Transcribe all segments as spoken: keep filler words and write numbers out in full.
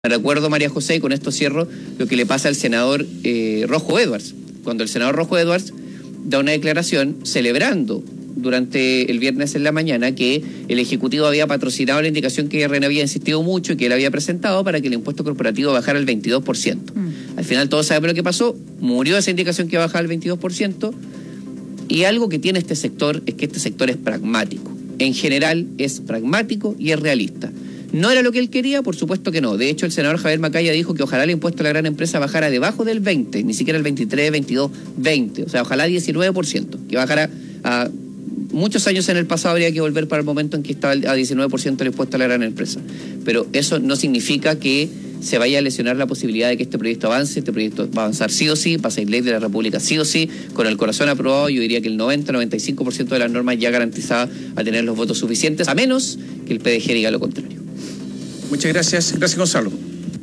Recuerdo, María José, y con esto cierro, lo que le pasa al senador eh, Rojo Edwards. Cuando el senador Rojo Edwards da una declaración celebrando durante el viernes en la mañana que el Ejecutivo había patrocinado la indicación que R N había insistido mucho y que él había presentado para que el impuesto corporativo bajara al veintidós por ciento. Mm. Al final todos sabemos lo que pasó, murió esa indicación que iba a bajar al veintidós por ciento, y algo que tiene este sector es que este sector es pragmático. En general es pragmático y es realista. ¿No era lo que él quería? Por supuesto que no. De hecho, el senador Javier Macaya dijo que ojalá el impuesto a la gran empresa bajara debajo del veinte, ni siquiera el veintitrés, veintidós, veinte. O sea, ojalá diecinueve por ciento, que bajara a... Muchos años en el pasado habría que volver para el momento en que estaba a diecinueve por ciento el impuesto a la gran empresa. Pero eso no significa que se vaya a lesionar la posibilidad de que este proyecto avance. Este proyecto va a avanzar sí o sí, va a ser ley de la República sí o sí, con el corazón aprobado. Yo diría que el noventa, noventa y cinco por ciento de las normas ya garantizadas a tener los votos suficientes, a menos que el P D G diga lo contrario. Muchas gracias. Gracias, Gonzalo.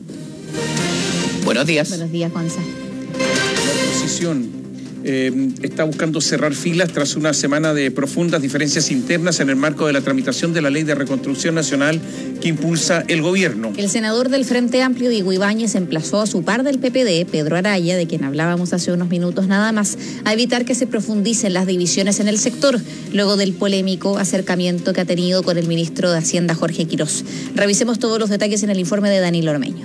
Buenos días. Buenos días, Gonzalo. La oposición eh, está buscando cerrar filas tras una semana de profundas diferencias internas en el marco de la tramitación de la Ley de Reconstrucción Nacional que impulsa el gobierno. El senador del Frente Amplio, Diego Ibáñez, emplazó a su par del P P D, Pedro Araya, de quien hablábamos hace unos minutos nada más, a evitar que se profundicen las divisiones en el sector, luego del polémico acercamiento que ha tenido con el ministro de Hacienda, Jorge Quirós. Revisemos todos los detalles en el informe de Danilo Ormeño.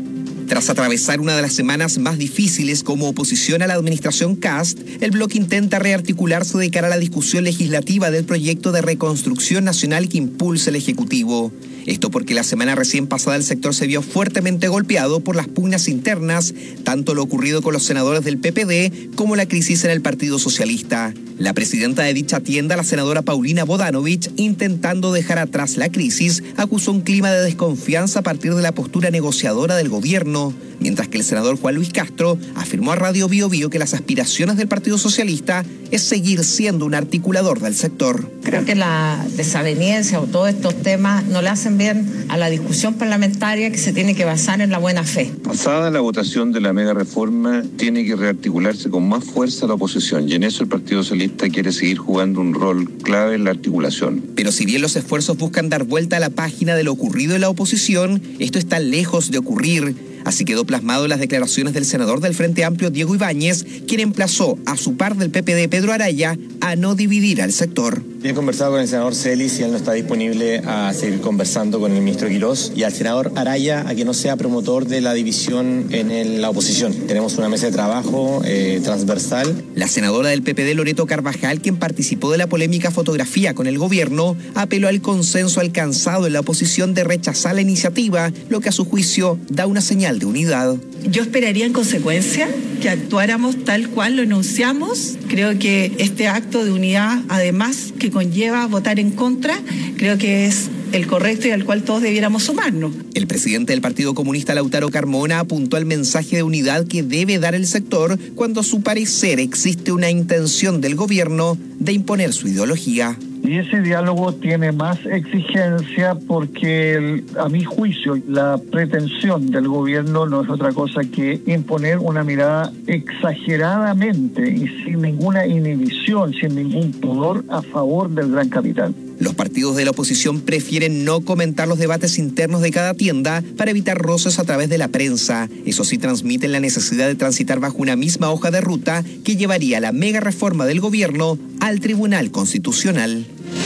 Tras atravesar una de las semanas más difíciles como oposición a la administración Kast, el bloque intenta rearticularse de cara a la discusión legislativa del proyecto de reconstrucción nacional que impulsa el Ejecutivo. Esto porque la semana recién pasada el sector se vio fuertemente golpeado por las pugnas internas, tanto lo ocurrido con los senadores del P P D como la crisis en el Partido Socialista. La presidenta de dicha tienda, la senadora Paulina Bodanovich, intentando dejar atrás la crisis, acusó un clima de desconfianza a partir de la postura negociadora del gobierno, mientras que el senador Juan Luis Castro afirmó a Radio Bio Bio que las aspiraciones del Partido Socialista es seguir siendo un articulador del sector. Creo que la desaveniencia o todos estos temas no le hacen bien a la discusión parlamentaria que se tiene que basar en la buena fe. Pasada la votación de la mega reforma, tiene que rearticularse con más fuerza la oposición, y en eso el Partido Socialista quiere seguir jugando un rol clave en la articulación. Pero si bien los esfuerzos buscan dar vuelta a la página de lo ocurrido en la oposición, esto está lejos de ocurrir. Así quedó plasmado en las declaraciones del senador del Frente Amplio, Diego Ibáñez, quien emplazó a su par del P P D, Pedro Araya, a no dividir al sector. He conversado con el senador Celis y él no está disponible a seguir conversando con el ministro Quirós, y al senador Araya a que no sea promotor de la división en el, la oposición. Tenemos una mesa de trabajo eh, transversal. La senadora del P P D, Loreto Carvajal, quien participó de la polémica fotografía con el gobierno, apeló al consenso alcanzado en la oposición de rechazar la iniciativa, lo que a su juicio da una señal de unidad. Yo esperaría en consecuencia que actuáramos tal cual lo enunciamos. Creo que este acto de unidad, además que conlleva votar en contra, creo que es el correcto y al cual todos debiéramos sumarnos. El presidente del Partido Comunista, Lautaro Carmona, apuntó al mensaje de unidad que debe dar el sector cuando a su parecer existe una intención del gobierno de imponer su ideología. Y ese diálogo tiene más exigencia porque, el, a mi juicio, la pretensión del gobierno no es otra cosa que imponer una mirada exageradamente y sin ninguna inhibición, sin ningún pudor a favor del gran capital. Los partidos de la oposición prefieren no comentar los debates internos de cada tienda para evitar roces a través de la prensa. Eso sí, transmiten la necesidad de transitar bajo una misma hoja de ruta que llevaría la mega reforma del gobierno al Tribunal Constitucional.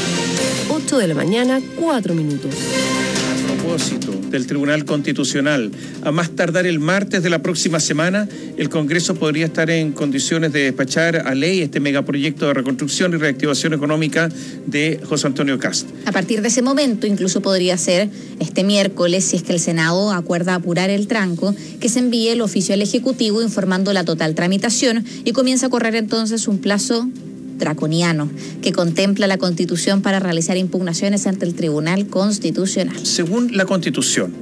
ocho de la mañana, cuatro minutos. A propósito del Tribunal Constitucional, a más tardar el martes de la próxima semana, el Congreso podría estar en condiciones de despachar a ley este megaproyecto de reconstrucción y reactivación económica de José Antonio Kast. A partir de ese momento, incluso podría ser este miércoles, si es que el Senado acuerda apurar el tranco, que se envíe el oficio al Ejecutivo informando la total tramitación y comienza a correr entonces un plazo draconiano que contempla la Constitución para realizar impugnaciones ante el Tribunal Constitucional. Según la Constitución,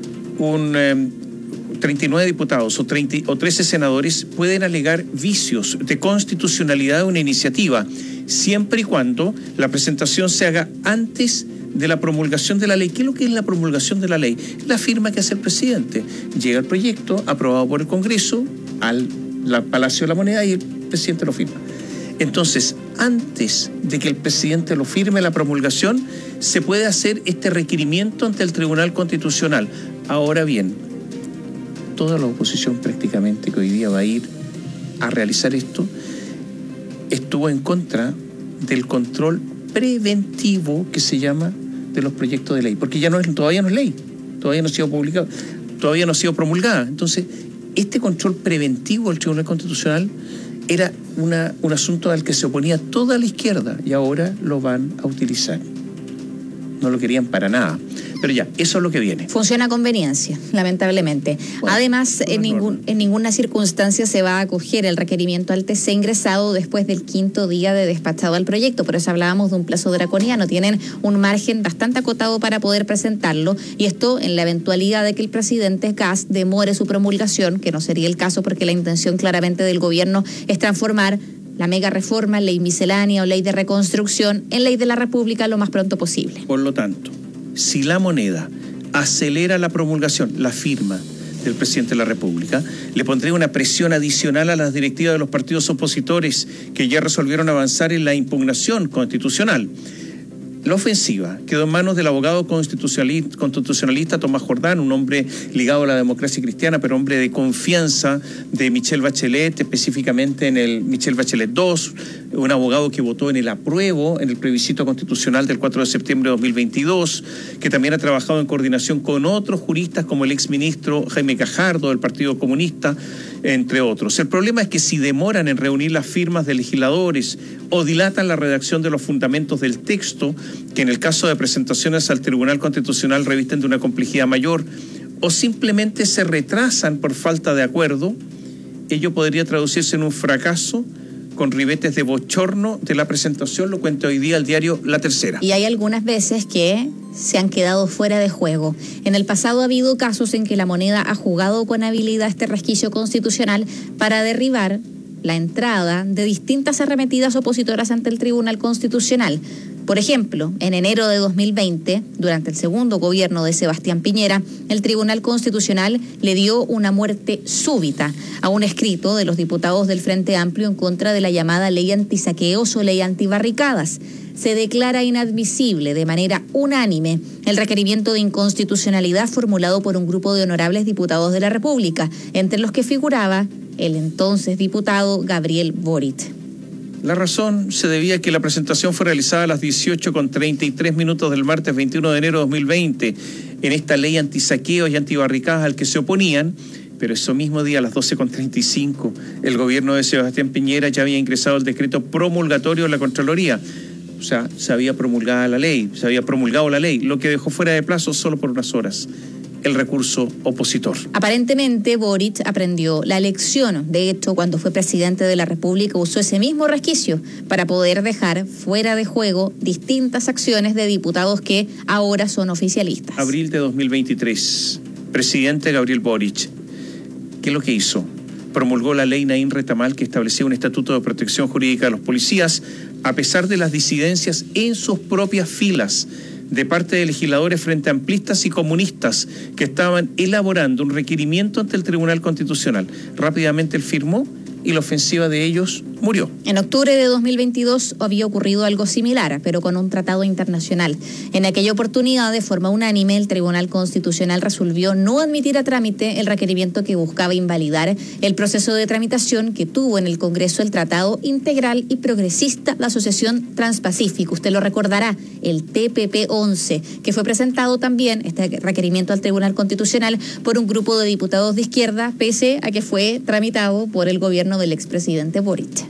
un eh, treinta y nueve diputados o, treinta, o trece senadores pueden alegar vicios de constitucionalidad de una iniciativa, siempre y cuando la presentación se haga antes de la promulgación de la ley. ¿Qué es lo que es la promulgación de la ley? La firma que hace el presidente. Llega el proyecto aprobado por el Congreso al la Palacio de la Moneda y el presidente lo firma. Entonces, antes de que el presidente lo firme la promulgación, se puede hacer este requerimiento ante el Tribunal Constitucional. Ahora bien, toda la oposición prácticamente que hoy día va a ir a realizar esto, estuvo en contra del control preventivo que se llama de los proyectos de ley, porque ya no es, todavía no es ley, todavía no ha sido publicado, todavía no ha sido promulgada. Entonces, este control preventivo del Tribunal Constitucional era una, un asunto al que se oponía toda la izquierda y ahora lo van a utilizar. No lo querían para nada. Pero ya, eso es lo que viene. Funciona a conveniencia, lamentablemente. Bueno, Además, en, ningún, en ninguna circunstancia se va a acoger el requerimiento al T C ingresado después del quinto día de despachado al proyecto. Por eso hablábamos de un plazo draconiano. Tienen un margen bastante acotado para poder presentarlo. Y esto en la eventualidad de que el presidente Kast demore su promulgación, que no sería el caso porque la intención claramente del gobierno es transformar la mega reforma, ley miscelánea o ley de reconstrucción en ley de la República lo más pronto posible. Por lo tanto, si la moneda acelera la promulgación, la firma del presidente de la República, le pondría una presión adicional a las directivas de los partidos opositores que ya resolvieron avanzar en la impugnación constitucional. La ofensiva quedó en manos del abogado constitucionalista, constitucionalista Tomás Jordán, un hombre ligado a la democracia cristiana, pero hombre de confianza de Michelle Bachelet, específicamente en el Michelle Bachelet dos, un abogado que votó en el apruebo, en el plebiscito constitucional del cuatro de septiembre de dos mil veintidós, que también ha trabajado en coordinación con otros juristas como el exministro Jaime Cajardo del Partido Comunista, entre otros. El problema es que si demoran en reunir las firmas de legisladores o dilatan la redacción de los fundamentos del texto, que en el caso de presentaciones al Tribunal Constitucional revisten de una complejidad mayor, o simplemente se retrasan por falta de acuerdo, ello podría traducirse en un fracaso con ribetes de bochorno de la presentación, lo cuenta hoy día el diario La Tercera. Y hay algunas veces que se han quedado fuera de juego. En el pasado ha habido casos en que la moneda ha jugado con habilidad este resquicio constitucional para derribar la entrada de distintas arremetidas opositoras ante el Tribunal Constitucional. Por ejemplo, en enero de dos mil veinte, durante el segundo gobierno de Sebastián Piñera, el Tribunal Constitucional le dio una muerte súbita a un escrito de los diputados del Frente Amplio en contra de la llamada ley antisaqueos o ley antibarricadas. Se declara inadmisible de manera unánime el requerimiento de inconstitucionalidad formulado por un grupo de honorables diputados de la República, entre los que figuraba el entonces diputado Gabriel Boric. La razón se debía a que la presentación fue realizada a las dieciocho con treinta y tres minutos del martes veintiuno de enero de dos mil veinte en esta ley antisaqueos y antibarricadas al que se oponían, pero ese mismo día a las doce con treinta y cinco el gobierno de Sebastián Piñera ya había ingresado el decreto promulgatorio de la Contraloría. O sea, se había promulgado la ley, se había promulgado la ley, lo que dejó fuera de plazo solo por unas horas el recurso opositor. Aparentemente Boric aprendió la lección. De hecho, cuando fue presidente de la República usó ese mismo resquicio para poder dejar fuera de juego distintas acciones de diputados que ahora son oficialistas. Abril de dos mil veintitrés, presidente Gabriel Boric. ¿Qué es lo que hizo? Promulgó la ley Naín Retamal que establecía un estatuto de protección jurídica de los policías a pesar de las disidencias en sus propias filas de parte de legisladores frente amplistas y comunistas que estaban elaborando un requerimiento ante el Tribunal Constitucional. Rápidamente él firmó y la ofensiva de ellos murió. En octubre de dos mil veintidós había ocurrido algo similar, pero con un tratado internacional. En aquella oportunidad, de forma unánime, el Tribunal Constitucional resolvió no admitir a trámite el requerimiento que buscaba invalidar el proceso de tramitación que tuvo en el Congreso el Tratado Integral y Progresista de Asociación Transpacífico. Usted lo recordará, el T P P once, que fue presentado también, este requerimiento al Tribunal Constitucional, por un grupo de diputados de izquierda, pese a que fue tramitado por el gobierno del expresidente Boric.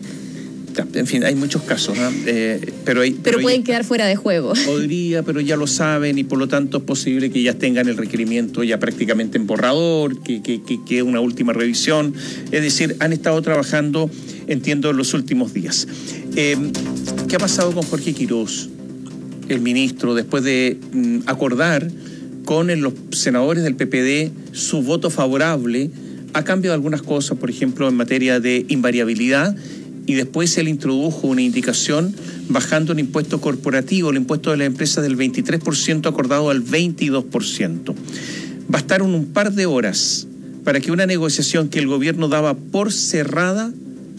En fin, hay muchos casos, ¿no? eh, pero, hay, pero, pero pueden hay, quedar fuera de juego. Podría, pero ya lo saben y por lo tanto es posible que ya tengan el requerimiento ya prácticamente en borrador, que que, que, que una última revisión. Es decir, han estado trabajando, entiendo, en los últimos días. Eh, ¿Qué ha pasado con Jorge Quirós, el ministro, después de mm, acordar con los senadores del P P D su voto favorable a cambio de algunas cosas, por ejemplo, en materia de invariabilidad? Y después él introdujo una indicación bajando el impuesto corporativo, el impuesto de las empresas del veintitrés por ciento acordado al veintidós por ciento. Bastaron un par de horas para que una negociación que el gobierno daba por cerrada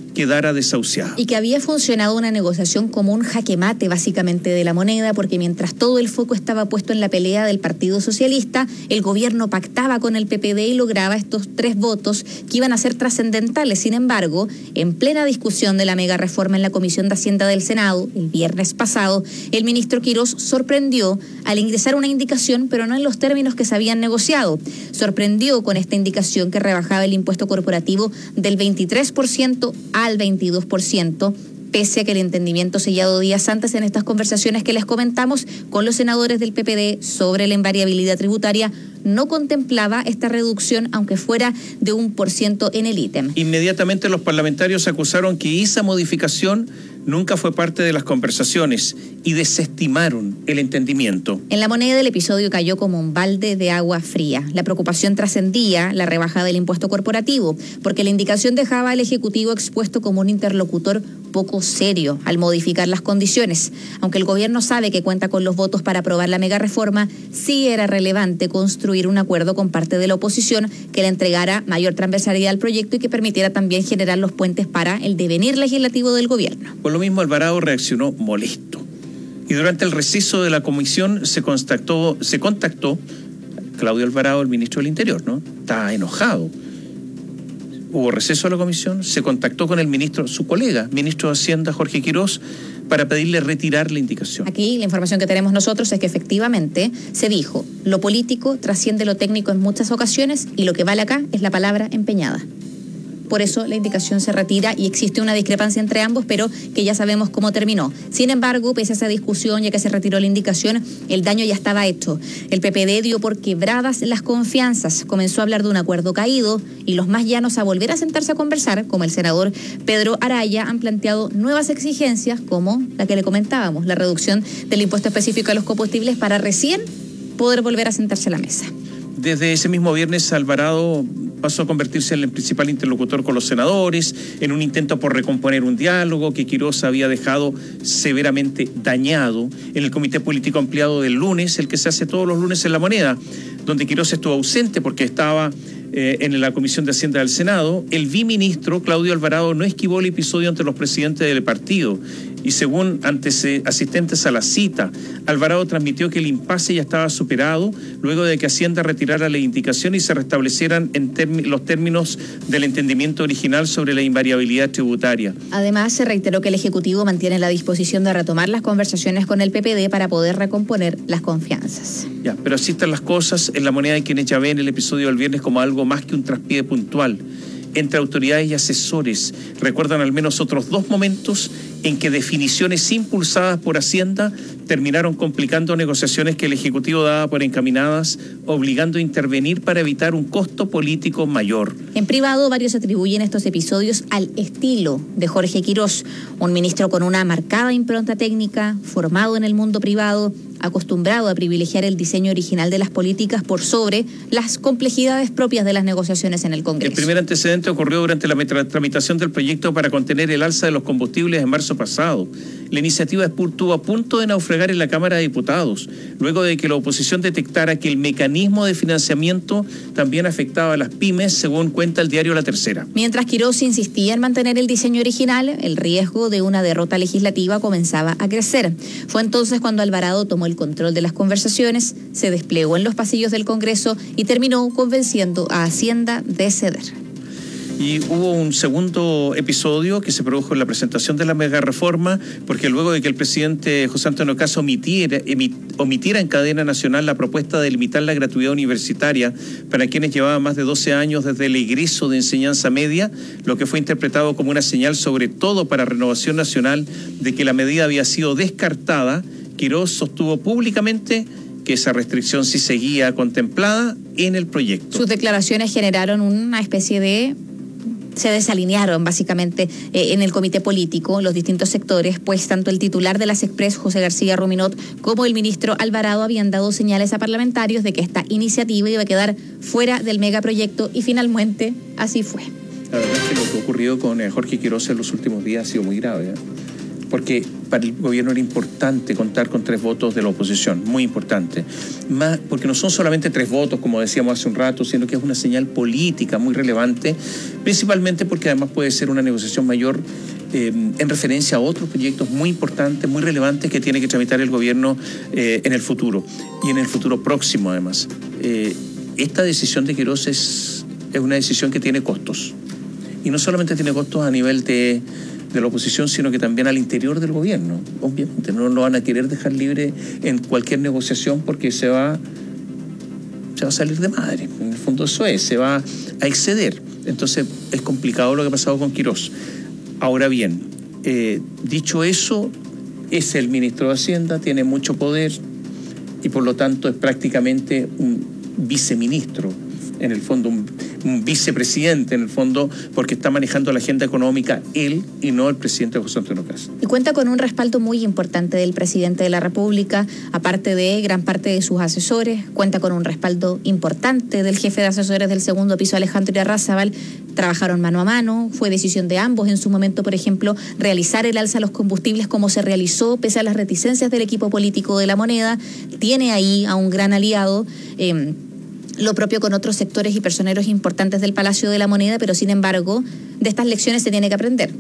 quedara desahuciada. Y que había funcionado una negociación como un jaque mate básicamente de la moneda, porque mientras todo el foco estaba puesto en la pelea del Partido Socialista, el gobierno pactaba con el P P D y lograba estos tres votos que iban a ser trascendentales. Sin embargo, en plena discusión de la mega reforma en la Comisión de Hacienda del Senado, el viernes pasado, el ministro Quirós sorprendió al ingresar una indicación, pero no en los términos que se habían negociado. Sorprendió con esta indicación que rebajaba el impuesto corporativo del veintitrés por ciento al veintidós por ciento, pese a que el entendimiento sellado días antes en estas conversaciones que les comentamos con los senadores del P P D sobre la invariabilidad tributaria no contemplaba esta reducción, aunque fuera de un por ciento en el ítem. Inmediatamente los parlamentarios acusaron que esa modificación nunca fue parte de las conversaciones y desestimaron el entendimiento. En la moneda el episodio cayó como un balde de agua fría. La preocupación trascendía la rebaja del impuesto corporativo, porque la indicación dejaba al Ejecutivo expuesto como un interlocutor poco serio al modificar las condiciones. Aunque el gobierno sabe que cuenta con los votos para aprobar la mega reforma, sí era relevante construir un acuerdo con parte de la oposición que le entregara mayor transversalidad al proyecto y que permitiera también generar los puentes para el devenir legislativo del gobierno. Por lo mismo, Alvarado reaccionó molesto. Y durante el receso de la comisión se contactó, se contactó Claudio Alvarado, el ministro del Interior, ¿no? Está enojado. Hubo receso de la comisión, se contactó con el ministro, su colega, ministro de Hacienda, Jorge Quirós, para pedirle retirar la indicación. Aquí la información que tenemos nosotros es que efectivamente se dijo, lo político trasciende lo técnico en muchas ocasiones y lo que vale acá es la palabra empeñada. Por eso la indicación se retira y existe una discrepancia entre ambos, pero que ya sabemos cómo terminó. Sin embargo, pese a esa discusión, ya que se retiró la indicación, el daño ya estaba hecho. El P P D dio por quebradas las confianzas, comenzó a hablar de un acuerdo caído y los más llanos a volver a sentarse a conversar, como el senador Pedro Araya, han planteado nuevas exigencias, como la que le comentábamos, la reducción del impuesto específico a los combustibles para recién poder volver a sentarse a la mesa. Desde ese mismo viernes, Alvarado pasó a convertirse en el principal interlocutor con los senadores, en un intento por recomponer un diálogo que Quirós había dejado severamente dañado en el Comité Político Ampliado del lunes, el que se hace todos los lunes en La Moneda, donde Quirós estuvo ausente porque estaba eh, en la Comisión de Hacienda del Senado. El biministro Claudio Alvarado no esquivó el episodio ante los presidentes del partido. Y según antes, asistentes a la cita, Alvarado transmitió que el impasse ya estaba superado luego de que Hacienda retirara la indicación y se restablecieran en term- los términos del entendimiento original sobre la invariabilidad tributaria. Además, se reiteró que el Ejecutivo mantiene la disposición de retomar las conversaciones con el P P D para poder recomponer las confianzas. Ya, pero así están las cosas en La Moneda. Hay quienes ya ven el episodio del viernes como algo más que un traspié puntual entre autoridades y asesores. Recuerdan al menos otros dos momentos en que definiciones impulsadas por Hacienda terminaron complicando negociaciones que el Ejecutivo daba por encaminadas, obligando a intervenir para evitar un costo político mayor. En privado, varios atribuyen estos episodios al estilo de Jorge Quirós, un ministro con una marcada impronta técnica, formado en el mundo privado, acostumbrado a privilegiar el diseño original de las políticas por sobre las complejidades propias de las negociaciones en el Congreso. El primer antecedente ocurrió durante la tramitación del proyecto para contener el alza de los combustibles en marzo pasado. La iniciativa estuvo a punto de naufragar en la Cámara de Diputados, luego de que la oposición detectara que el mecanismo de financiamiento también afectaba a las pymes, según cuenta el diario La Tercera. Mientras Quirós insistía en mantener el diseño original, el riesgo de una derrota legislativa comenzaba a crecer. Fue entonces cuando Alvarado tomó el control de las conversaciones, se desplegó en los pasillos del Congreso y terminó convenciendo a Hacienda de ceder. Y hubo un segundo episodio que se produjo en la presentación de la mega reforma, porque luego de que el presidente José Antonio Kast omitiera, emit, omitiera en cadena nacional la propuesta de limitar la gratuidad universitaria para quienes llevaban más de doce años desde el egreso de enseñanza media, lo que fue interpretado como una señal, sobre todo para Renovación Nacional, de que la medida había sido descartada, Quirós sostuvo públicamente que esa restricción sí seguía contemplada en el proyecto. Sus declaraciones generaron una especie de... se desalinearon básicamente eh, en el comité político, los distintos sectores, pues tanto el titular de las Express, José García Ruminot, como el ministro Alvarado habían dado señales a parlamentarios de que esta iniciativa iba a quedar fuera del megaproyecto y finalmente así fue. La verdad es que lo que ocurrió con eh, Jorge Quirós en los últimos días ha sido muy grave, ¿eh? porque para el gobierno era importante contar con tres votos de la oposición, muy importante. Más, porque no son solamente tres votos, como decíamos hace un rato, sino que es una señal política muy relevante, principalmente porque además puede ser una negociación mayor eh, en referencia a otros proyectos muy importantes, muy relevantes que tiene que tramitar el gobierno eh, en el futuro, y en el futuro próximo además. Eh, esta decisión de Quirós es, es una decisión que tiene costos. Y no solamente tiene costos a nivel de, de la oposición, sino que también al interior del gobierno. Obviamente no lo van a querer dejar libre en cualquier negociación porque se va, se va a salir de madre. En el fondo eso es, se va a exceder. Entonces es complicado lo que ha pasado con Quirós. Ahora bien, eh, dicho eso, es el ministro de Hacienda, tiene mucho poder y por lo tanto es prácticamente un viceministro, en el fondo un, un vicepresidente, en el fondo, porque está manejando la agenda económica él y no el presidente José Antonio Kast. Y cuenta con un respaldo muy importante del presidente de la República, aparte de gran parte de sus asesores, cuenta con un respaldo importante del jefe de asesores del segundo piso, Alejandro Irarrázaval. Trabajaron mano a mano, fue decisión de ambos en su momento, por ejemplo, realizar el alza a los combustibles como se realizó, pese a las reticencias del equipo político de La Moneda. Tiene ahí a un gran aliado, eh, lo propio con otros sectores y personeros importantes del Palacio de la Moneda, pero sin embargo, de estas lecciones se tiene que aprender.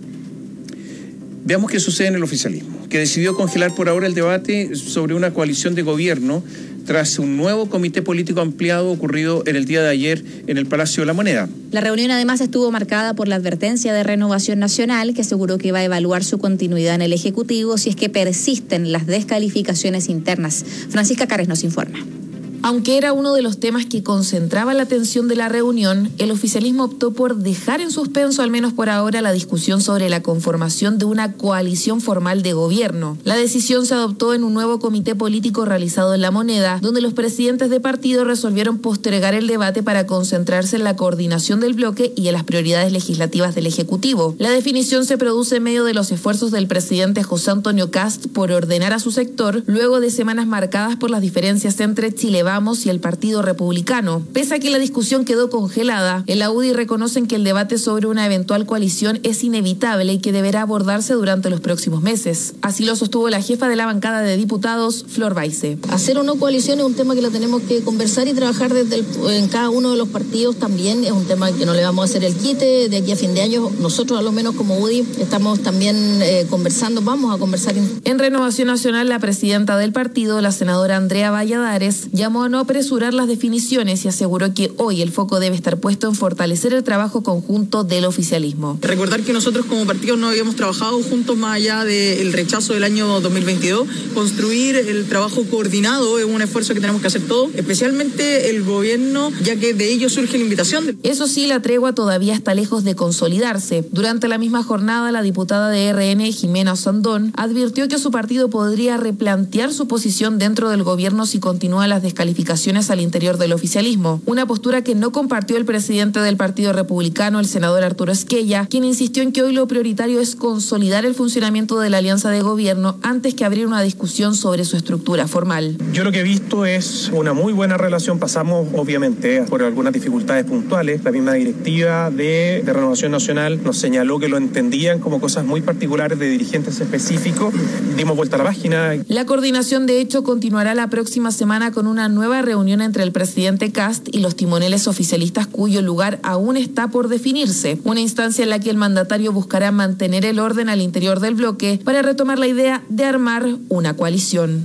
Veamos qué sucede en el oficialismo, que decidió congelar por ahora el debate sobre una coalición de gobierno tras un nuevo comité político ampliado ocurrido en el día de ayer en el Palacio de la Moneda. La reunión además estuvo marcada por la advertencia de Renovación Nacional, que aseguró que va a evaluar su continuidad en el Ejecutivo si es que persisten las descalificaciones internas. Francisca Cares nos informa. Aunque era uno de los temas que concentraba la atención de la reunión, el oficialismo optó por dejar en suspenso, al menos por ahora, la discusión sobre la conformación de una coalición formal de gobierno. La decisión se adoptó en un nuevo comité político realizado en La Moneda, donde los presidentes de partido resolvieron postergar el debate para concentrarse en la coordinación del bloque y en las prioridades legislativas del Ejecutivo. La definición se produce en medio de los esfuerzos del presidente José Antonio Kast por ordenar a su sector, luego de semanas marcadas por las diferencias entre Chile Vamos y el Partido Republicano. Pese a que la discusión quedó congelada, en la U D I reconocen que el debate sobre una eventual coalición es inevitable y que deberá abordarse durante los próximos meses. Así lo sostuvo la jefa de la bancada de diputados, Flor Baise. Hacer o no coalición es un tema que lo tenemos que conversar y trabajar desde el, en cada uno de los partidos también. Es un tema que no le vamos a hacer el quite de aquí a fin de año. Nosotros, a lo menos como U D I, estamos también eh, conversando, vamos a conversar. En Renovación Nacional, la presidenta del partido, la senadora Andrea Valladares, llamó a no apresurar las definiciones y aseguró que hoy el foco debe estar puesto en fortalecer el trabajo conjunto del oficialismo. Recordar que nosotros como partido no habíamos trabajado juntos más allá del rechazo del año dos mil veintidós. Construir el trabajo coordinado es un esfuerzo que tenemos que hacer todos, especialmente el gobierno, ya que de ello surge la invitación. Eso sí, la tregua todavía está lejos de consolidarse. Durante la misma jornada, la diputada de R N, Jimena Osandón, advirtió que su partido podría replantear su posición dentro del gobierno si continúan las descalificaciones al interior del oficialismo, una postura que no compartió el presidente del Partido Republicano, el senador Arturo Esquella, quien insistió en que hoy lo prioritario es consolidar el funcionamiento de la alianza de gobierno antes que abrir una discusión sobre su estructura formal. Yo lo que he visto es una muy buena relación. Pasamos obviamente por algunas dificultades puntuales. La misma directiva de, de Renovación Nacional nos señaló que lo entendían como cosas muy particulares de dirigentes específicos. Dimos vuelta a la página. La coordinación de hecho continuará la próxima semana con una nueva reunión entre el presidente Kast y los timoneles oficialistas, cuyo lugar aún está por definirse. Una instancia en la que el mandatario buscará mantener el orden al interior del bloque para retomar la idea de armar una coalición.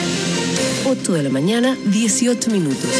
ocho de la mañana, dieciocho minutos.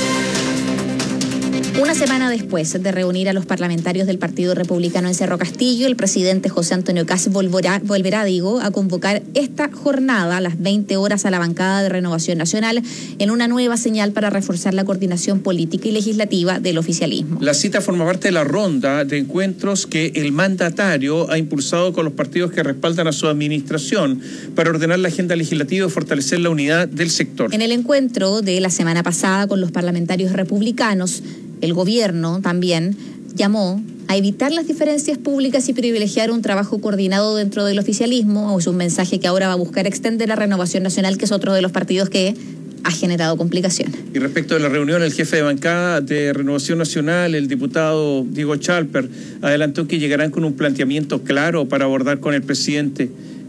Una semana después de reunir a los parlamentarios del Partido Republicano en Cerro Castillo, el presidente José Antonio Kast volverá, volverá, digo, a convocar esta jornada a las veinte horas a la bancada de Renovación Nacional en una nueva señal para reforzar la coordinación política y legislativa del oficialismo. La cita forma parte de la ronda de encuentros que el mandatario ha impulsado con los partidos que respaldan a su administración para ordenar la agenda legislativa y fortalecer la unidad del sector. En el encuentro de la semana pasada con los parlamentarios republicanos, el gobierno también llamó a evitar las diferencias públicas y privilegiar un trabajo coordinado dentro del oficialismo. Es un mensaje que ahora va a buscar extender a Renovación Nacional, que es otro de los partidos que ha generado complicaciones. Y respecto de la reunión, el jefe de bancada de Renovación Nacional, el diputado Diego Chalper, adelantó que llegarán con un planteamiento claro para abordar con el presidente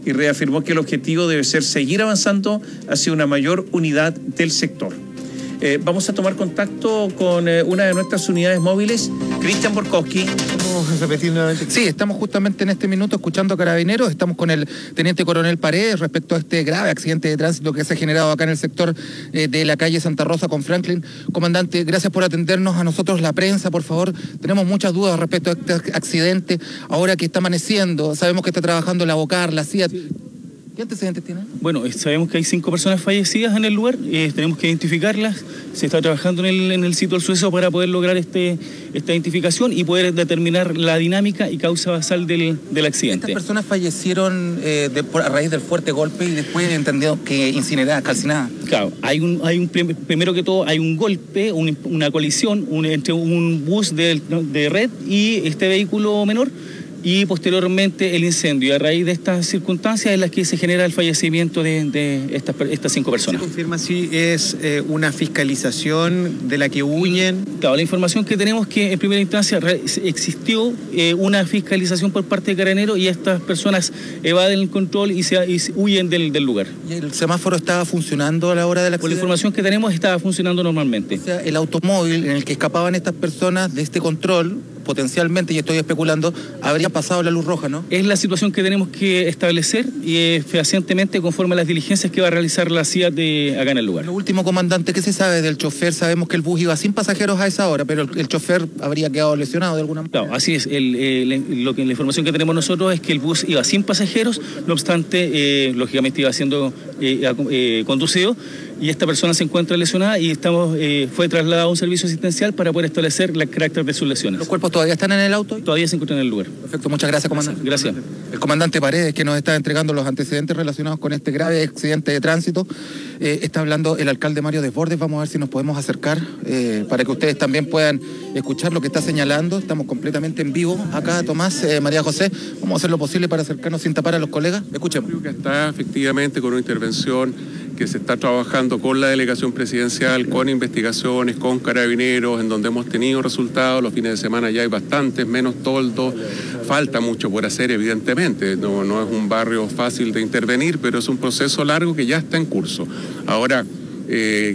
y reafirmó que el objetivo debe ser seguir avanzando hacia una mayor unidad del sector. Eh, vamos a tomar contacto con eh, una de nuestras unidades móviles, Cristian Borkowski. ¿Podemos repetir nuevamente? Sí, estamos justamente en este minuto escuchando a Carabineros, estamos con el Teniente Coronel Paredes respecto a este grave accidente de tránsito que se ha generado acá en el sector eh, de la calle Santa Rosa con Franklin. Comandante, gracias por atendernos a nosotros, la prensa, por favor. Tenemos muchas dudas respecto a este accidente, ahora que está amaneciendo, sabemos que está trabajando la BOCAR, la C I A T. Sí. ¿Qué antecedentes tienen? Bueno, sabemos que hay cinco personas fallecidas en el lugar, eh, tenemos que identificarlas, se está trabajando en el, en el sitio del suceso para poder lograr este, esta identificación y poder determinar la dinámica y causa basal del, del accidente. Estas personas fallecieron eh, de, por, a raíz del fuerte golpe y después entendido que incineradas, calcinadas. Claro, hay un, hay un primero que todo hay un golpe, un, una colisión un, entre un bus de, de red y este vehículo menor, y posteriormente el incendio. Y a raíz de estas circunstancias es las que se genera el fallecimiento de, de estas, estas cinco personas. ¿Se confirma si es eh, una fiscalización de la que huyen? Claro, la información que tenemos es que en primera instancia existió eh, una fiscalización por parte de Carabineros y estas personas evaden el control y, se, y huyen del, del lugar. ¿Y el semáforo estaba funcionando a la hora del accidente? Por la información que tenemos estaba funcionando normalmente. O sea, el automóvil en el que escapaban estas personas de este control, potencialmente, y estoy especulando, habría pasado la luz roja, ¿no? Es la situación que tenemos que establecer y eh, fehacientemente conforme a las diligencias que va a realizar la C I A T acá en el lugar. Lo último, comandante, ¿qué se sabe del chofer? Sabemos que el bus iba sin pasajeros a esa hora, pero el, el chofer habría quedado lesionado de alguna manera. Claro, así es. El, el, lo que, la información que tenemos nosotros es que el bus iba sin pasajeros, no obstante, eh, lógicamente iba siendo eh, eh, conducido, y esta persona se encuentra lesionada y estamos eh, fue trasladado a un servicio asistencial para poder establecer el carácter de sus lesiones. ¿Los cuerpos todavía están en el auto? Todavía se encuentran en el lugar. Perfecto, muchas gracias, comandante. Gracias. El comandante Paredes, que nos está entregando los antecedentes relacionados con este grave accidente de tránsito. Eh, está hablando el alcalde Mario Desbordes. Vamos a ver si nos podemos acercar eh, para que ustedes también puedan escuchar lo que está señalando. Estamos completamente en vivo acá, Tomás, eh, María José. Vamos a hacer lo posible para acercarnos sin tapar a los colegas. Escuchemos. Creo que está efectivamente con una intervención que se está trabajando con la delegación presidencial, con investigaciones, con Carabineros, en donde hemos tenido resultados. Los fines de semana ya hay bastantes, menos toldos. Falta mucho por hacer, evidentemente. No, no es un barrio fácil de intervenir, pero es un proceso largo que ya está en curso. Ahora, eh,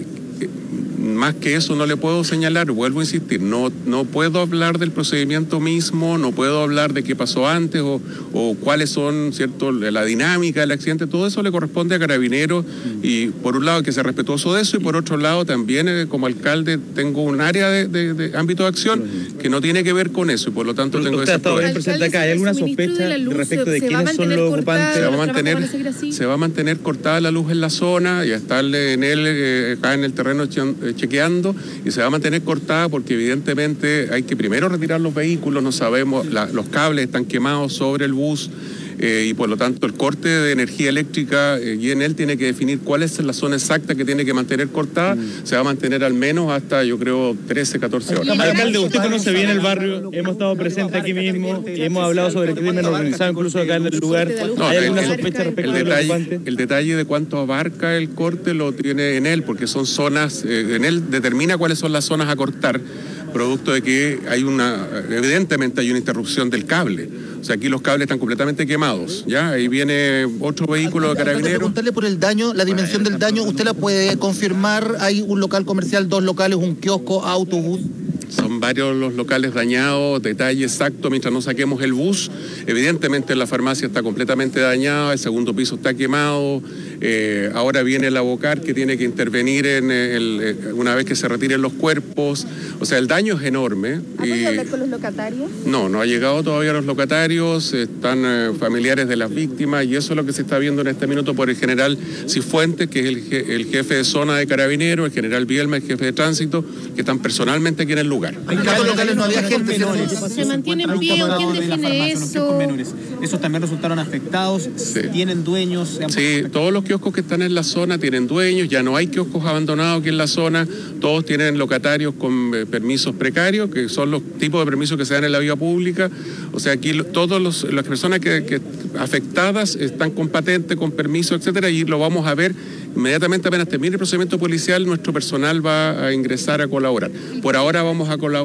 más que eso no le puedo señalar, vuelvo a insistir, no, no puedo hablar del procedimiento mismo, no puedo hablar de qué pasó antes o, o cuáles son, ¿cierto?, la dinámica del accidente. Todo eso le corresponde a Carabineros y por un lado que sea respetuoso de eso y por otro lado también eh, como alcalde tengo un área de, de, de ámbito de acción que no tiene que ver con eso y por lo tanto tengo ese problema. ¿Hay alguna sospecha respecto de quiénes son los ocupantes? Se va a mantener, se va a mantener cortada la luz en la zona y a estarle en él, eh, acá en el terreno chequeando y se va a mantener cortada porque evidentemente hay que primero retirar los vehículos, no sabemos, la, los cables están quemados sobre el bus eh, y por lo tanto el corte de energía eléctrica eh, y en él tiene que definir cuál es la zona exacta que tiene que mantener cortada, mm. se va a mantener al menos hasta yo creo trece, catorce horas. Alcalde, usted conoce bien el barrio, hemos estado presentes aquí mismo y hemos hablado sobre el crimen organizado incluso acá en el lugar. No, ¿Hay alguna el, sospecha respecto el detalle, de los el detalle de cuánto abarca el corte lo tiene en él porque son zonas, eh, en él determina cuáles son las zonas a cortar, producto de que hay una, evidentemente hay una interrupción del cable. O sea, aquí los cables están completamente quemados, ¿ya? Ahí viene otro vehículo de Carabineros. Preguntarle por el daño, la dimensión del daño, ¿usted la puede confirmar? ¿Hay un local comercial, dos locales, un kiosco, autobús? Son varios los locales dañados, detalle exacto, mientras no saquemos el bus. Evidentemente la farmacia está completamente dañada, el segundo piso está quemado, eh, ahora viene la BOCAR que tiene que intervenir en el, una vez que se retiren los cuerpos. O sea, el daño es enorme. ¿Ha podido hablar con los locatarios? No, no ha llegado todavía los locatarios, están eh, familiares de las víctimas y eso es lo que se está viendo en este minuto por el general Cifuentes, que es el, el jefe de zona de Carabineros, el general Bielma, el jefe de tránsito, que están personalmente aquí en el lugar. En casos locales no había gente. ¿Se mantiene en pie o quién define eso? ¿Esos también resultaron afectados? Sí. ¿Tienen dueños? Sí, todos los kioscos que están en la zona tienen dueños, ya no hay kioscos abandonados aquí en la zona, todos tienen locatarios con eh, permisos precarios, que son los tipos de permisos que se dan en la vía pública. O sea, aquí todas las personas que, que afectadas están con patente, con permiso, etcétera, y lo vamos a ver inmediatamente apenas termine el procedimiento policial, nuestro personal va a ingresar a colaborar. Por ahora vamos a colaborar.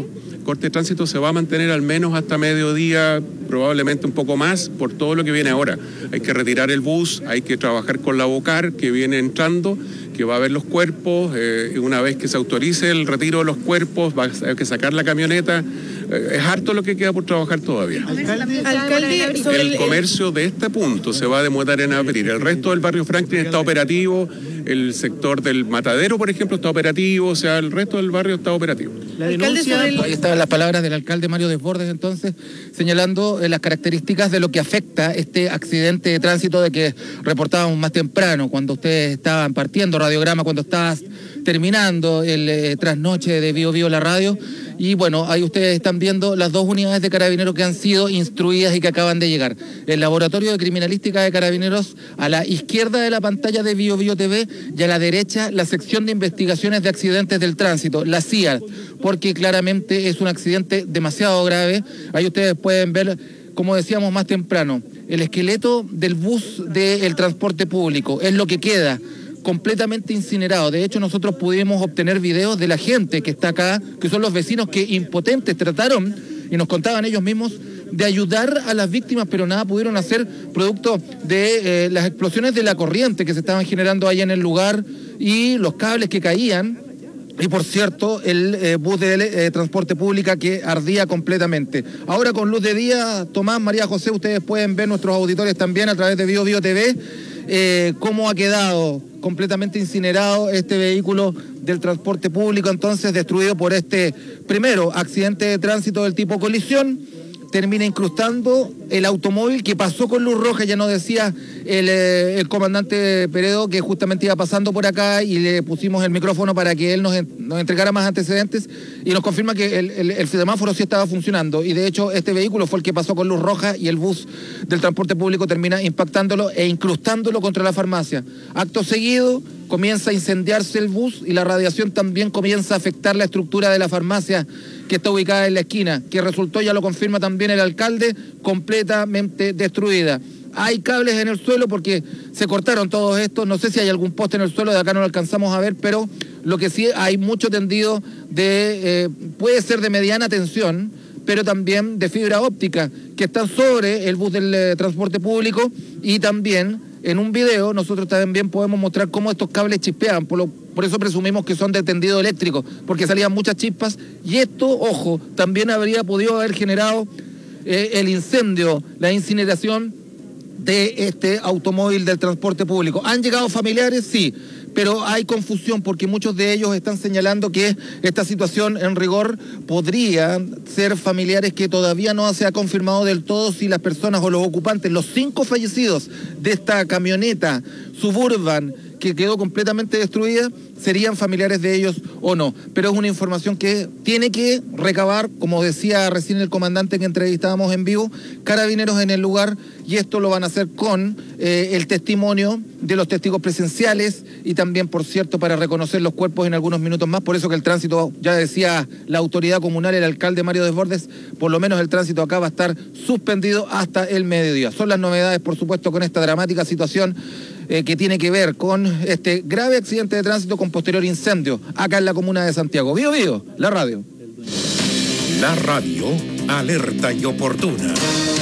corte de tránsito se va a mantener al menos hasta mediodía, probablemente un poco más, por todo lo que viene ahora. Hay que retirar el bus, hay que trabajar con la Bocar que viene entrando, que va a ver los cuerpos, eh, y una vez que se autorice el retiro de los cuerpos, va a haber que sacar la camioneta. Eh, es harto lo que queda por trabajar todavía. Alcalde, alcalde sobre el comercio de este punto se va a demorar en abrir. El resto del barrio Franklin está operativo, el sector del Matadero, por ejemplo, está operativo, o sea, el resto del barrio está operativo. La denuncia, el... ahí estaban las palabras del alcalde Mario Desbordes, entonces, señalando eh, las características de lo que afecta este accidente de tránsito de que reportábamos más temprano, cuando ustedes estaban partiendo, radiograma, cuando estabas terminando el eh, trasnoche de Bio Bio la radio. Y bueno, ahí ustedes están viendo las dos unidades de carabineros que han sido instruidas y que acaban de llegar. El laboratorio de criminalística de carabineros a la izquierda de la pantalla de Bio Bio T V y a la derecha la sección de investigaciones de accidentes del tránsito, la C I A R, porque claramente es un accidente demasiado grave. Ahí ustedes pueden ver, como decíamos más temprano, el esqueleto del bus del transporte público, es lo que queda, completamente incinerado. De hecho, nosotros pudimos obtener videos de la gente que está acá, que son los vecinos que impotentes trataron, y nos contaban ellos mismos, de ayudar a las víctimas, pero nada pudieron hacer producto de eh, las explosiones de la corriente que se estaban generando ahí en el lugar y los cables que caían. Y por cierto, el eh, bus de eh, transporte público que ardía completamente. Ahora con luz de día, Tomás, María José, ustedes pueden ver, nuestros auditores también a través de Bio Bio T V, eh, cómo ha quedado completamente incinerado este vehículo del transporte público, entonces destruido por este primero accidente de tránsito del tipo colisión. Termina incrustando el automóvil que pasó con luz roja, ya nos decía el, eh, el comandante Peredo que justamente iba pasando por acá y le pusimos el micrófono para que él nos, nos entregara más antecedentes y nos confirma que el, el, el semáforo sí estaba funcionando y de hecho este vehículo fue el que pasó con luz roja y el bus del transporte público termina impactándolo e incrustándolo contra la farmacia. Acto seguido comienza a incendiarse el bus y la radiación también comienza a afectar la estructura de la farmacia que está ubicada en la esquina, que resultó, ya lo confirma también el alcalde, completamente destruida. Hay cables en el suelo porque se cortaron todos estos, no sé si hay algún poste en el suelo, de acá no lo alcanzamos a ver, pero lo que sí hay mucho tendido de, eh, puede ser de mediana tensión, pero también de fibra óptica, que están sobre el bus del eh, transporte público y también en un video nosotros también podemos mostrar cómo estos cables chispeaban, por, lo, por eso presumimos que son de tendido eléctrico, porque salían muchas chispas y esto, ojo, también habría podido haber generado eh, el incendio, la incineración de este automóvil del transporte público. ¿Han llegado familiares? Sí, pero hay confusión porque muchos de ellos están señalando que esta situación en rigor podría ser familiares que todavía no se ha confirmado del todo si las personas o los ocupantes, los cinco fallecidos de esta camioneta Suburban que quedó completamente destruida, serían familiares de ellos o no. Pero es una información que tiene que recabar, como decía recién el comandante que entrevistábamos en vivo, carabineros en el lugar, y esto lo van a hacer con eh, el testimonio de los testigos presenciales y también, por cierto, para reconocer los cuerpos en algunos minutos más. Por eso que el tránsito, ya decía la autoridad comunal, el alcalde Mario Desbordes, por lo menos el tránsito acá va a estar suspendido hasta el mediodía. Son las novedades, por supuesto, con esta dramática situación eh, que tiene que ver con este grave accidente de tránsito con posterior incendio acá en la comuna de Santiago. Bio Bio, la radio. La radio, alerta y oportuna.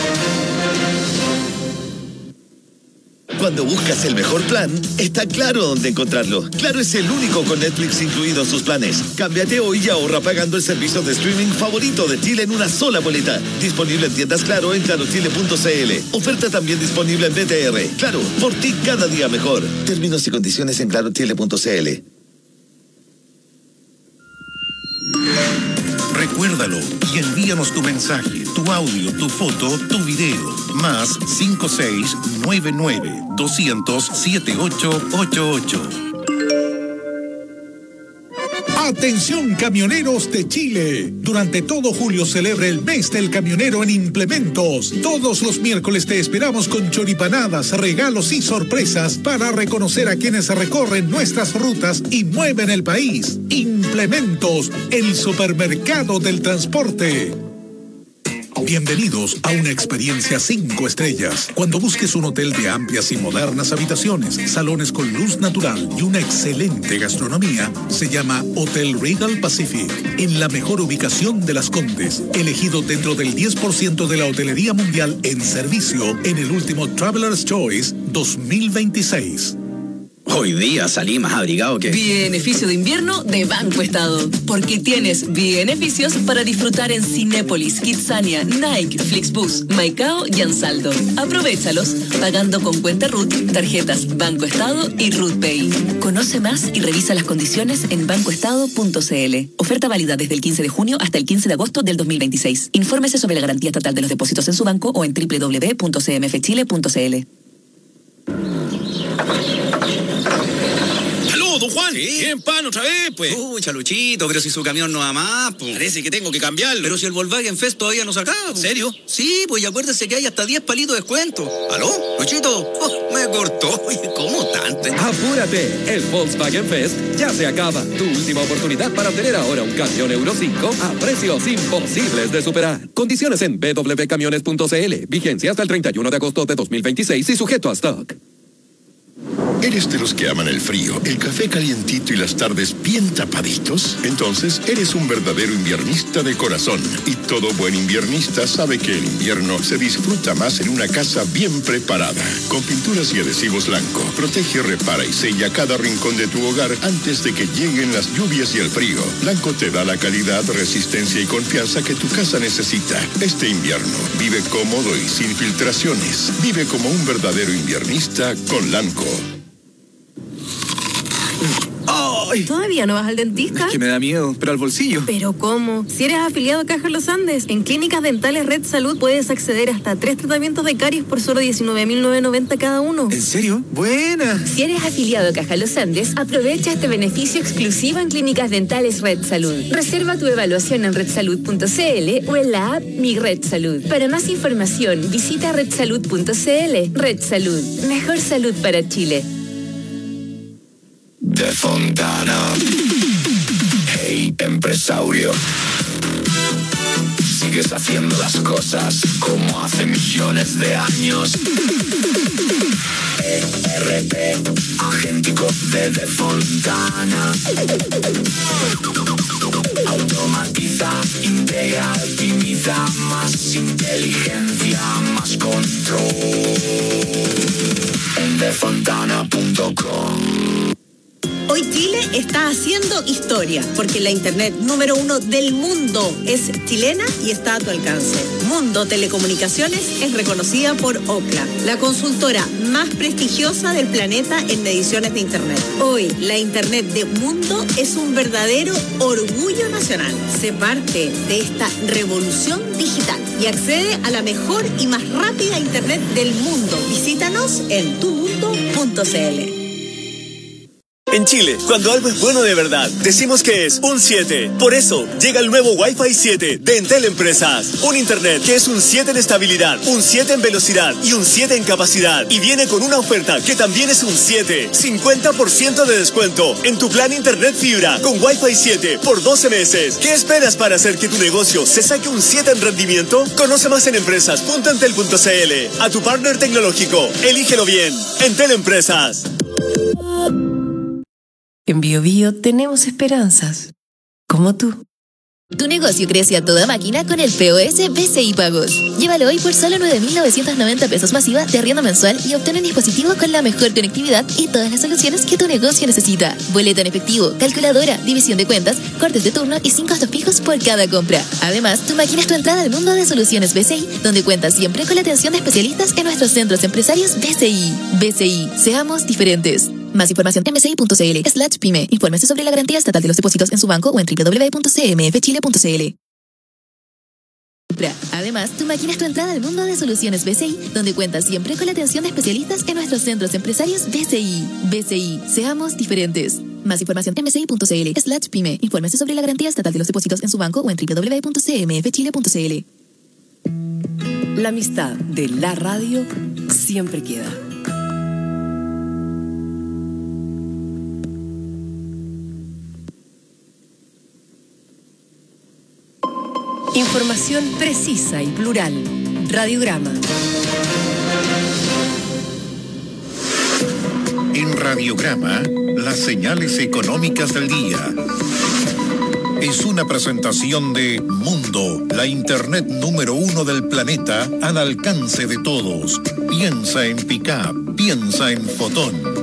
Cuando buscas el mejor plan, está Claro dónde encontrarlo. Claro es el único con Netflix incluido en sus planes. Cámbiate hoy y ahorra pagando el servicio de streaming favorito de Chile en una sola boleta. Disponible en tiendas Claro en claro chile punto c l. Oferta también disponible en B T R. Claro, por ti cada día mejor. Términos y condiciones en claro chile punto c l. Recuérdalo y envíanos tu mensaje, tu audio, tu foto, tu video. Más cinco seis nueve nueve dos cero cero siete ocho ocho ocho. Atención camioneros de Chile. Durante todo julio celebra el mes del camionero en Implementos. Todos los miércoles te esperamos con choripanadas, regalos y sorpresas para reconocer a quienes recorren nuestras rutas y mueven el país. Implementos, el supermercado del transporte. Bienvenidos a una experiencia cinco estrellas. Cuando busques un hotel de amplias y modernas habitaciones, salones con luz natural y una excelente gastronomía, se llama Hotel Regal Pacific, en la mejor ubicación de Las Condes, elegido dentro del diez por ciento de la hotelería mundial en servicio en el último Traveler's Choice dos mil veintiséis. Hoy día salí más abrigado que... Beneficio de invierno de Banco Estado. Porque tienes beneficios para disfrutar en Cinépolis, Kidzania, Nike, Flixbus, Maicao y Ansaldo. Aprovéchalos pagando con cuenta R U T, tarjetas Banco Estado y R U T Pay. Conoce más y revisa las condiciones en bancoestado punto c l. Oferta válida desde el quince de junio hasta el quince de agosto del dos mil veintiséis. Infórmese sobre la garantía estatal de los depósitos en su banco o en doble u doble u doble u punto c m f chile punto c l. Don Juan, ¿sí? ¿Quieren pan otra vez, pues? Uy, Chaluchito, pero si su camión no va más, pues. Parece que tengo que cambiarlo. Pero si el Volkswagen Fest todavía no se acaba. ¿En serio? Sí, pues y acuérdese que hay hasta diez palitos de descuento. ¿Aló? Luchito, oh, me cortó. ¿Cómo tanto? Apúrate, el Volkswagen Fest ya se acaba. Tu última oportunidad para obtener ahora un camión Euro cinco a precios imposibles de superar. Condiciones en b w camiones punto c l. Vigencia hasta el treinta y uno de agosto de dos mil veintiséis y sujeto a stock. ¿Eres de los que aman el frío, el café calientito y las tardes bien tapaditos? Entonces eres un verdadero inviernista de corazón. Y todo buen inviernista sabe que el invierno se disfruta más en una casa bien preparada. Con pinturas y adhesivos Lanco, protege, repara y sella cada rincón de tu hogar antes de que lleguen las lluvias y el frío. Lanco te da la calidad, resistencia y confianza que tu casa necesita. Este invierno, vive cómodo y sin filtraciones. Vive como un verdadero inviernista con Lanco. ¡Ay! ¿Todavía no vas al dentista? Es que me da miedo, pero al bolsillo. ¿Pero cómo? Si eres afiliado a Caja Los Andes, en Clínicas Dentales Red Salud puedes acceder hasta tres tratamientos de caries por solo diecinueve mil novecientos noventa cada uno. ¿En serio? ¡Buena! Si eres afiliado a Caja Los Andes, aprovecha este beneficio exclusivo en Clínicas Dentales Red Salud. Reserva tu evaluación en red salud punto c l o en la app Mi Red Salud. Para más información, visita red salud punto c l. Red Salud. Mejor salud para Chile. De Fontana. Hey, empresario. Sigues haciendo las cosas como hace millones de años. E R P, agéntico de De Fontana. Automatiza, integra, optimiza, más inteligencia, más control. En de fontana punto com. Hoy Chile está haciendo historia, porque la internet número uno del mundo es chilena y está a tu alcance. Mundo Telecomunicaciones es reconocida por Ookla, la consultora más prestigiosa del planeta en mediciones de internet. Hoy, la internet de Mundo es un verdadero orgullo nacional. Sé parte de esta revolución digital y accede a la mejor y más rápida internet del mundo. Visítanos en tu mundo punto c l. En Chile, cuando algo es bueno de verdad, decimos que es un siete. Por eso, llega el nuevo Wi-Fi siete de Entel Empresas. Un internet que es un siete en estabilidad, un siete en velocidad y un siete en capacidad. Y viene con una oferta que también es un siete. cincuenta por ciento de descuento en tu plan internet fibra con Wi-Fi siete por doce meses. ¿Qué esperas para hacer que tu negocio se saque un siete en rendimiento? Conoce más en empresas punto entel punto c l. A tu partner tecnológico, elígelo bien. Entel Empresas. En Bio Bio tenemos esperanzas, como tú. Tu negocio crece a toda máquina con el P O S B C I Pagos. Llévalo hoy por solo nueve mil novecientos noventa pesos masiva de arriendo mensual y obtén un dispositivo con la mejor conectividad y todas las soluciones que tu negocio necesita. Boleto en efectivo, calculadora, división de cuentas, cortes de turno y sin costos fijos por cada compra. Además, tu máquina es tu entrada al mundo de soluciones B C I, donde cuentas siempre con la atención de especialistas en nuestros centros empresarios B C I. B C I, seamos diferentes. Más información en bci.cl slash pyme. Infórmese sobre la garantía estatal de los depósitos en su banco o en doble u doble u doble u punto c m f chile punto c l. Además, tu máquina es tu entrada al mundo de soluciones B C I, donde cuentas siempre con la atención de especialistas en nuestros centros empresarios B C I. B C I, seamos diferentes. Más información en bci.cl slash pyme. Infórmese sobre la garantía estatal de los depósitos en su banco o en doble u doble u doble u punto c m f chile punto c l. La amistad de la radio siempre queda. Información precisa y plural. Radiograma. En Radiograma, las señales económicas del día. Es una presentación de Mundo, la internet número uno del planeta al alcance de todos. Piensa en Pickup, piensa en Fotón.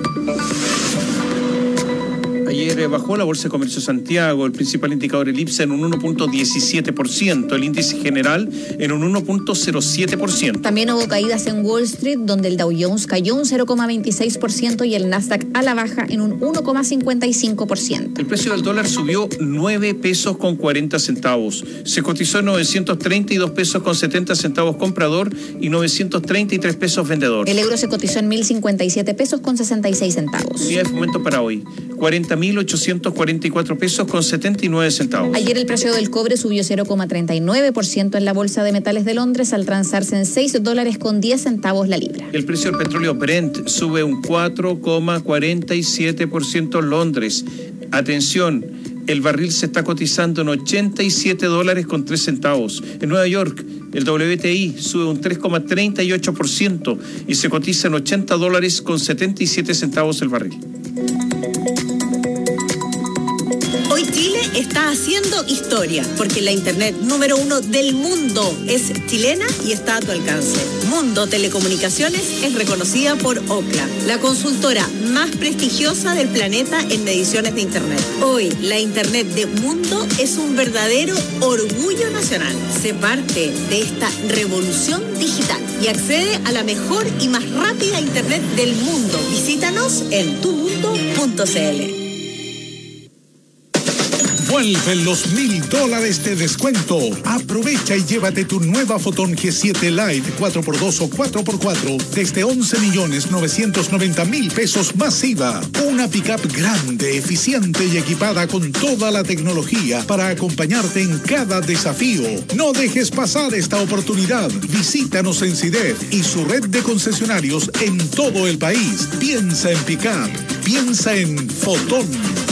Ayer eh, bajó la Bolsa de Comercio de Santiago, el principal indicador, el IPSA, en un uno punto diecisiete por ciento, el índice general en un uno punto cero siete por ciento. También hubo caídas en Wall Street, donde el Dow Jones cayó un cero coma veintiséis por ciento y el Nasdaq a la baja en un uno coma cincuenta y cinco por ciento. El precio del dólar subió nueve pesos con cuarenta centavos. Se cotizó en novecientos treinta y dos pesos con setenta centavos comprador y novecientos treinta y tres pesos vendedor. El euro se cotizó en mil cincuenta y siete pesos con sesenta y seis centavos. Día de fomento para hoy, cuarenta mil ochocientos cuarenta y cuatro pesos con setenta y nueve centavos. Ayer el precio del cobre subió cero coma treinta y nueve por ciento en la Bolsa de Metales de Londres al transarse en seis dólares con diez centavos la libra. El precio del petróleo Brent sube un cuatro coma cuarenta y siete por ciento en Londres. Atención, el barril se está cotizando en ochenta y siete dólares con tres centavos. En Nueva York, el W T I sube un tres coma treinta y ocho por ciento y se cotiza en ochenta dólares con setenta y siete centavos el barril. Hoy Chile está haciendo historia, porque la internet número uno del mundo es chilena y está a tu alcance. Mundo Telecomunicaciones es reconocida por Ookla, la consultora más prestigiosa del planeta en mediciones de internet. Hoy, la internet de Mundo es un verdadero orgullo nacional. Sé parte de esta revolución digital y accede a la mejor y más rápida internet del mundo. Visítanos en tu mundo punto c l. Vuelven los mil dólares de descuento. Aprovecha y llévate tu nueva Fotón G siete Lite cuatro por dos o cuatro por cuatro desde once millones novecientos noventa mil pesos más I V A. Una pickup grande, eficiente y equipada con toda la tecnología para acompañarte en cada desafío. No dejes pasar esta oportunidad. Visítanos en SIDEF y su red de concesionarios en todo el país. Piensa en pickup. Piensa en Fotón.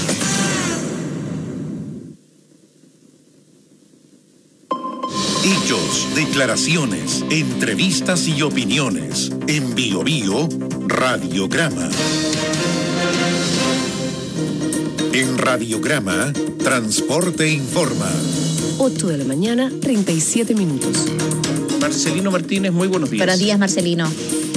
Hechos, declaraciones, entrevistas y opiniones. En Bio Bio, Radiograma. En Radiograma, Transporte Informa. ocho de la mañana, treinta y siete minutos. Marcelino Martínez, muy buenos días. Buenos días, Marcelino.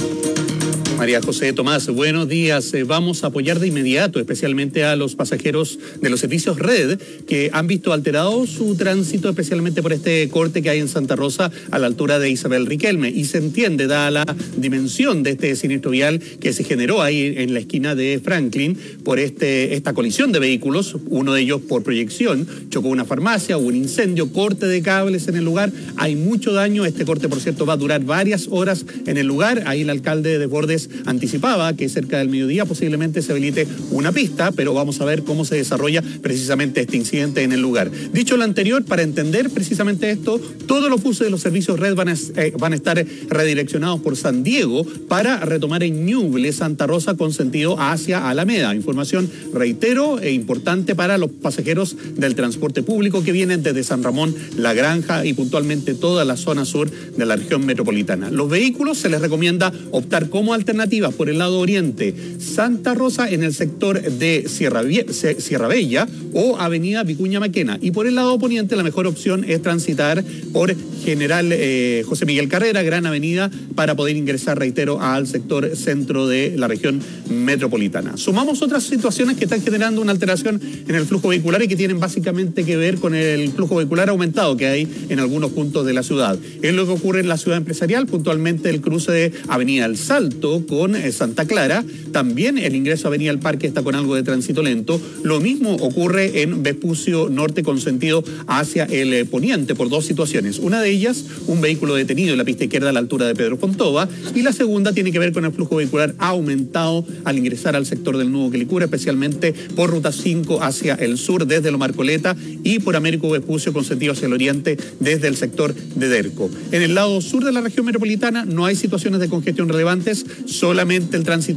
María José Tomás, buenos días. Eh, vamos a apoyar de inmediato, especialmente a los pasajeros de los servicios Red, que han visto alterado su tránsito, especialmente por este corte que hay en Santa Rosa, a la altura de Isabel Riquelme. Y se entiende, dada la dimensión de este siniestro vial que se generó ahí en la esquina de Franklin, por este, esta colisión de vehículos, uno de ellos por proyección, chocó una farmacia, hubo un incendio, corte de cables en el lugar, hay mucho daño. Este corte, por cierto, va a durar varias horas en el lugar. Ahí el alcalde de Bordes anticipaba que cerca del mediodía posiblemente se habilite una pista, pero vamos a ver cómo se desarrolla precisamente este incidente en el lugar. Dicho lo anterior, para entender precisamente esto, todos los buses de los servicios Red van a, eh, van a estar redireccionados por San Diego para retomar en Ñuble, Santa Rosa, con sentido hacia Alameda. Información, reitero, e importante para los pasajeros del transporte público que vienen desde San Ramón, La Granja y puntualmente toda la zona sur de la región metropolitana. Los vehículos se les recomienda optar como alternativa por el lado oriente, Santa Rosa en el sector de Sierra, Sierra Bella o Avenida Vicuña Maquena, y por el lado poniente la mejor opción es transitar por General eh, José Miguel Carrera, Gran Avenida, para poder ingresar, reitero, al sector centro de la región metropolitana. Sumamos otras situaciones que están generando una alteración en el flujo vehicular y que tienen básicamente que ver con el flujo vehicular aumentado que hay en algunos puntos de la ciudad. Es lo que ocurre en la ciudad empresarial, puntualmente el cruce de Avenida El Salto con eh, Santa Clara. También el ingreso a Avenida El Parque está con algo de tránsito lento. Lo mismo ocurre en Vespucio Norte con sentido hacia el eh, poniente por dos situaciones. Una de ellas, un vehículo detenido en la pista izquierda a la altura de Pedro Fontova, y la segunda tiene que ver con el flujo vehicular aumentado al ingresar al sector del Nudo Quilicura, especialmente por Ruta cinco hacia el sur desde Lo Marcoleta y por Américo Vespucio con sentido hacia el oriente desde el sector de Derco. En el lado sur de la región metropolitana no hay situaciones de congestión relevantes, solamente el tránsito lento general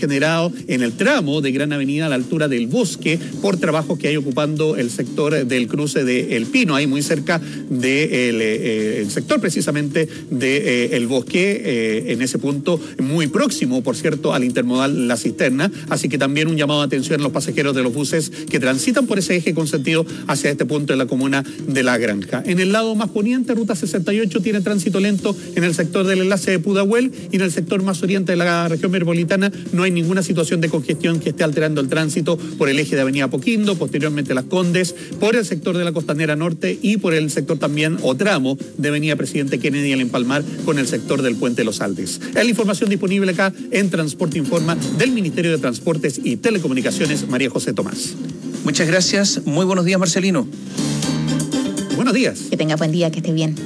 generado en el tramo de Gran Avenida a la altura del Bosque por trabajos que hay ocupando el sector del cruce de El Pino, ahí muy cerca del de eh, el sector precisamente del de, eh, Bosque, eh, en ese punto muy próximo, por cierto, al intermodal La Cisterna. Así que también un llamado de atención a los pasajeros de los buses que transitan por ese eje con sentido hacia este punto de la comuna de La Granja. En el lado más poniente, ruta sesenta y ocho tiene tránsito lento en el sector del enlace de Pudahuel, y en el sector más oriente de la región metropolitana no hay ninguna situación de congestión que esté alterando el tránsito por el eje de Avenida Apoquindo, posteriormente Las Condes, por el sector de la Costanera Norte y por el sector también o tramo de Avenida Presidente Kennedy al empalmar con el sector del Puente Los Aldes. Es la información disponible acá en Transporte Informa del Ministerio de Transportes y Telecomunicaciones, María José Tomás. Muchas gracias. Muy buenos días, Marcelino. Buenos días. Que tenga buen día, que esté bien.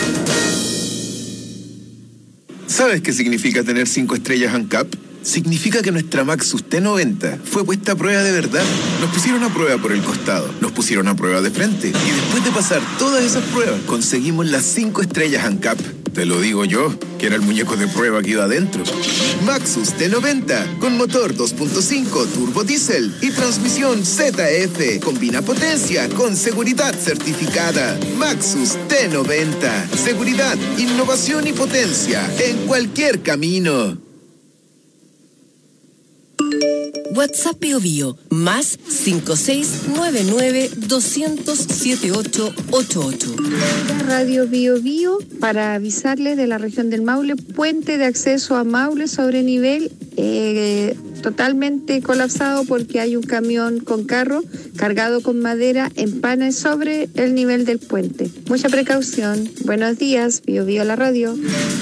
¿Sabes qué significa tener cinco estrellas ANCAP? Significa que nuestra Maxus T noventa fue puesta a prueba de verdad. Nos pusieron a prueba por el costado, nos pusieron a prueba de frente, y después de pasar todas esas pruebas, conseguimos las cinco estrellas ANCAP. Te lo digo yo, que era el muñeco de prueba que iba adentro. Maxus T noventa, con motor dos punto cinco turbo diésel y transmisión Z F. Combina potencia con seguridad certificada. Maxus T noventa. Seguridad, innovación y potencia en cualquier camino. WhatsApp Bio Bio, más cinco seis nueve nueve dos cero cero siete ocho ocho ocho. Radio Bio Bio para avisarles de la región del Maule, puente de acceso a Maule sobre nivel eh, totalmente colapsado porque hay un camión con carro cargado con madera en panes sobre el nivel del puente. Mucha precaución. Buenos días, Bio Bio la radio.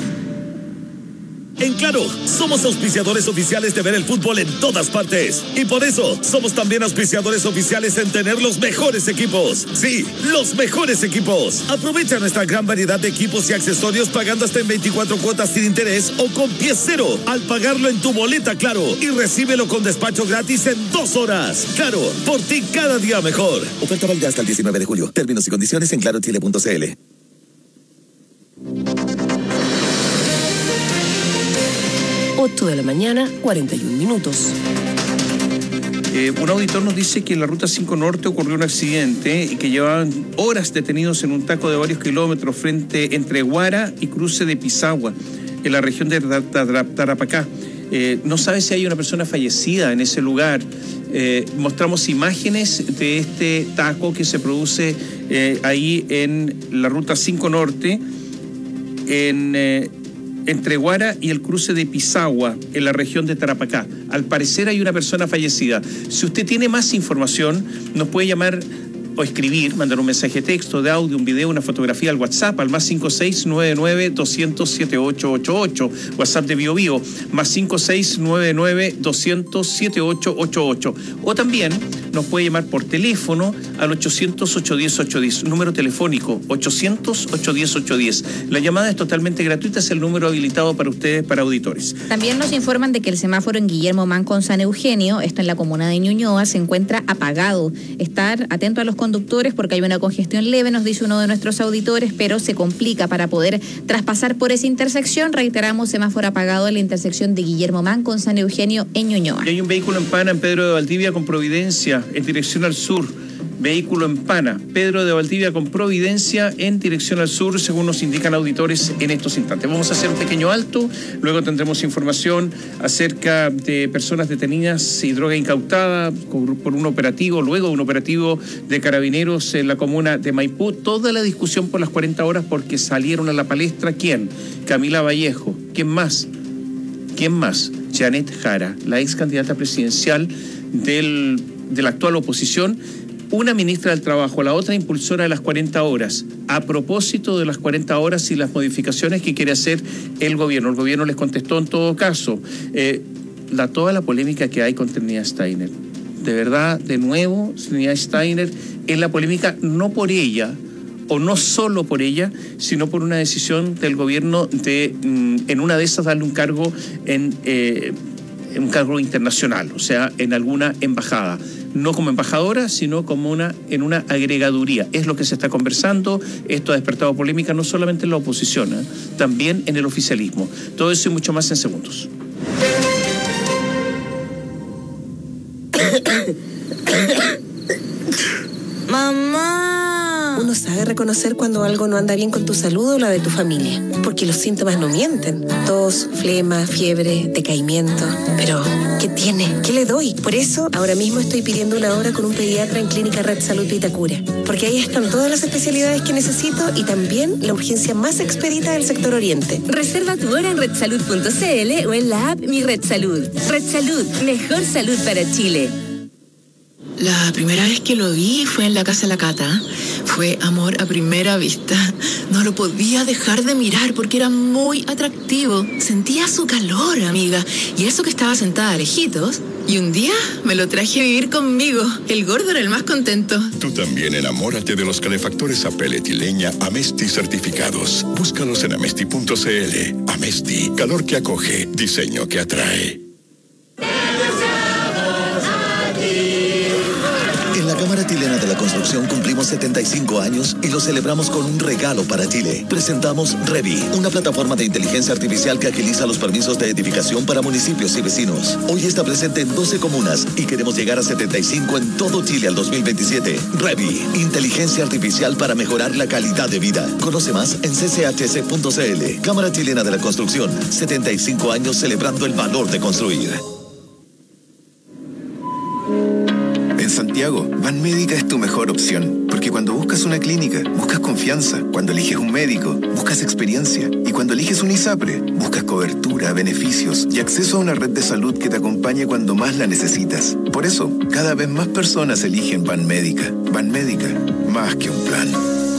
En Claro, somos auspiciadores oficiales de ver el fútbol en todas partes. Y por eso, somos también auspiciadores oficiales en tener los mejores equipos. Sí, los mejores equipos. Aprovecha nuestra gran variedad de equipos y accesorios pagando hasta en veinticuatro cuotas sin interés o con pie cero al pagarlo en tu boleta Claro. Y recíbelo con despacho gratis en dos horas. Claro, por ti cada día mejor. Oferta válida hasta el diecinueve de julio. Términos y condiciones en claro chile punto c l. ocho de la mañana, cuarenta y un minutos. Eh, un auditor nos dice que en la ruta cinco Norte ocurrió un accidente y que llevaban horas detenidos en un taco de varios kilómetros frente entre Guara y cruce de Pisagua, en la región de Tarapacá. Eh, no sabe si hay una persona fallecida en ese lugar. Eh, mostramos imágenes de este taco que se produce eh, ahí en la ruta cinco Norte, en... Eh, entre Guara y el cruce de Pisagua, en la región de Tarapacá. Al parecer hay una persona fallecida. Si usted tiene más información, nos puede llamar o escribir, mandar un mensaje de texto, de audio, un video, una fotografía al WhatsApp, al más cinco seis nueve nueve dos cero cero siete ocho ocho ocho, WhatsApp de Bio Bio, más cinco seis nueve nueve dos cero cero siete ocho ocho ocho. O también nos puede llamar por teléfono al ochocientos ocho diez ocho diez, número telefónico ochocientos ocho diez ocho diez. La llamada es totalmente gratuita, es el número habilitado para ustedes, para auditores. También nos informan de que el semáforo en Guillermo Manco San Eugenio, esto en la comuna de Ñuñoa, se encuentra apagado. Estar atento a los conductores porque hay una congestión leve, nos dice uno de nuestros auditores, pero se complica para poder traspasar por esa intersección. Reiteramos, semáforo apagado en la intersección de Guillermo Manco con San Eugenio en Ñuñoa. Y hay un vehículo en pana en Pedro de Valdivia con Providencia en dirección al sur. Vehículo en pana, Pedro de Valdivia con Providencia en dirección al sur, según nos indican auditores en estos instantes. Vamos a hacer un pequeño alto, luego tendremos información acerca de personas detenidas y droga incautada por un operativo, luego un operativo de carabineros en la comuna de Maipú. Toda la discusión por las cuarenta horas porque salieron a la palestra, ¿quién? Camila Vallejo. ¿Quién más? ¿Quién más? Janet Jara, la ex candidata presidencial del, de la actual oposición, una ministra del Trabajo, la otra impulsora de las cuarenta horas, a propósito de las cuarenta horas y las modificaciones que quiere hacer el gobierno. El gobierno les contestó en todo caso. Eh, la, toda la polémica que hay con Trinidad Steiner. De verdad, de nuevo, Trinidad Steiner es la polémica no por ella, o no solo por ella, sino por una decisión del gobierno de, mm, en una de esas, darle un cargo en... Eh, un cargo internacional, o sea, en alguna embajada, no como embajadora, sino como una en una agregaduría. Es lo que se está conversando. Esto ha despertado polémica no solamente en la oposición, ¿eh? también en el oficialismo. Todo eso y mucho más en segundos. reconocer cuando algo no anda bien con tu salud o la de tu familia, porque los síntomas no mienten. Tos, flema, fiebre, decaimiento. Pero, ¿qué tiene? ¿Qué le doy? Por eso, ahora mismo estoy pidiendo una hora con un pediatra en Clínica Red Salud Vitacura, porque ahí están todas las especialidades que necesito y también la urgencia más expedita del sector oriente. Reserva tu hora en red salud punto c l o en la app Mi Red Salud. Red Salud, mejor salud para Chile. La primera vez que lo vi fue en la casa de la Cata. Fue amor a primera vista. No lo podía dejar de mirar porque era muy atractivo. Sentía su calor, amiga. Y eso que estaba sentada a lejitos. Y un día me lo traje a vivir conmigo. El gordo era el más contento. Tú también enamórate de los calefactores a pellet y leña Amesti certificados. Búscalos en amesti punto c l. Amesti, calor que acoge, diseño que atrae. En la Cámara Chilena de la Construcción cumplimos setenta y cinco años y lo celebramos con un regalo para Chile. Presentamos Revi, una plataforma de inteligencia artificial que agiliza los permisos de edificación para municipios y vecinos. Hoy está presente en doce comunas y queremos llegar a setenta y cinco en todo Chile al dos mil veintisiete. Revi, inteligencia artificial para mejorar la calidad de vida. Conoce más en c c h c punto c l. Cámara Chilena de la Construcción, setenta y cinco años celebrando el valor de construir. En Santiago, Banmédica es tu mejor opción, porque cuando buscas una clínica, buscas confianza, cuando eliges un médico, buscas experiencia, y cuando eliges un ISAPRE, buscas cobertura, beneficios y acceso a una red de salud que te acompañe cuando más la necesitas. Por eso, cada vez más personas eligen Banmédica. Banmédica, más que un plan.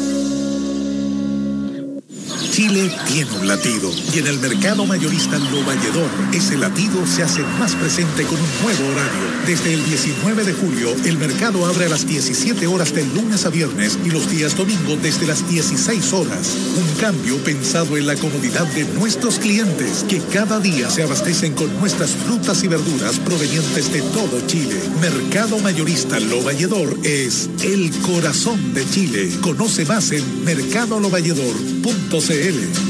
Chile tiene un latido y en el mercado mayorista Lo Valledor ese latido se hace más presente con un nuevo horario. Desde el diecinueve de julio el mercado abre a las diecisiete horas de lunes a viernes y los días domingo desde las dieciséis horas. Un cambio pensado en la comodidad de nuestros clientes que cada día se abastecen con nuestras frutas y verduras provenientes de todo Chile. Mercado mayorista Lo Valledor es el corazón de Chile. Conoce más en mercado lo valledor punto c l.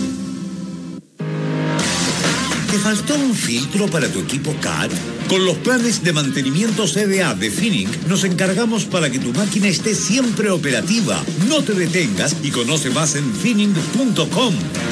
¿Te faltó un filtro para tu equipo C A D? Con los planes de mantenimiento C D A de Finning nos encargamos para que tu máquina esté siempre operativa. No te detengas y conoce más en finning punto com.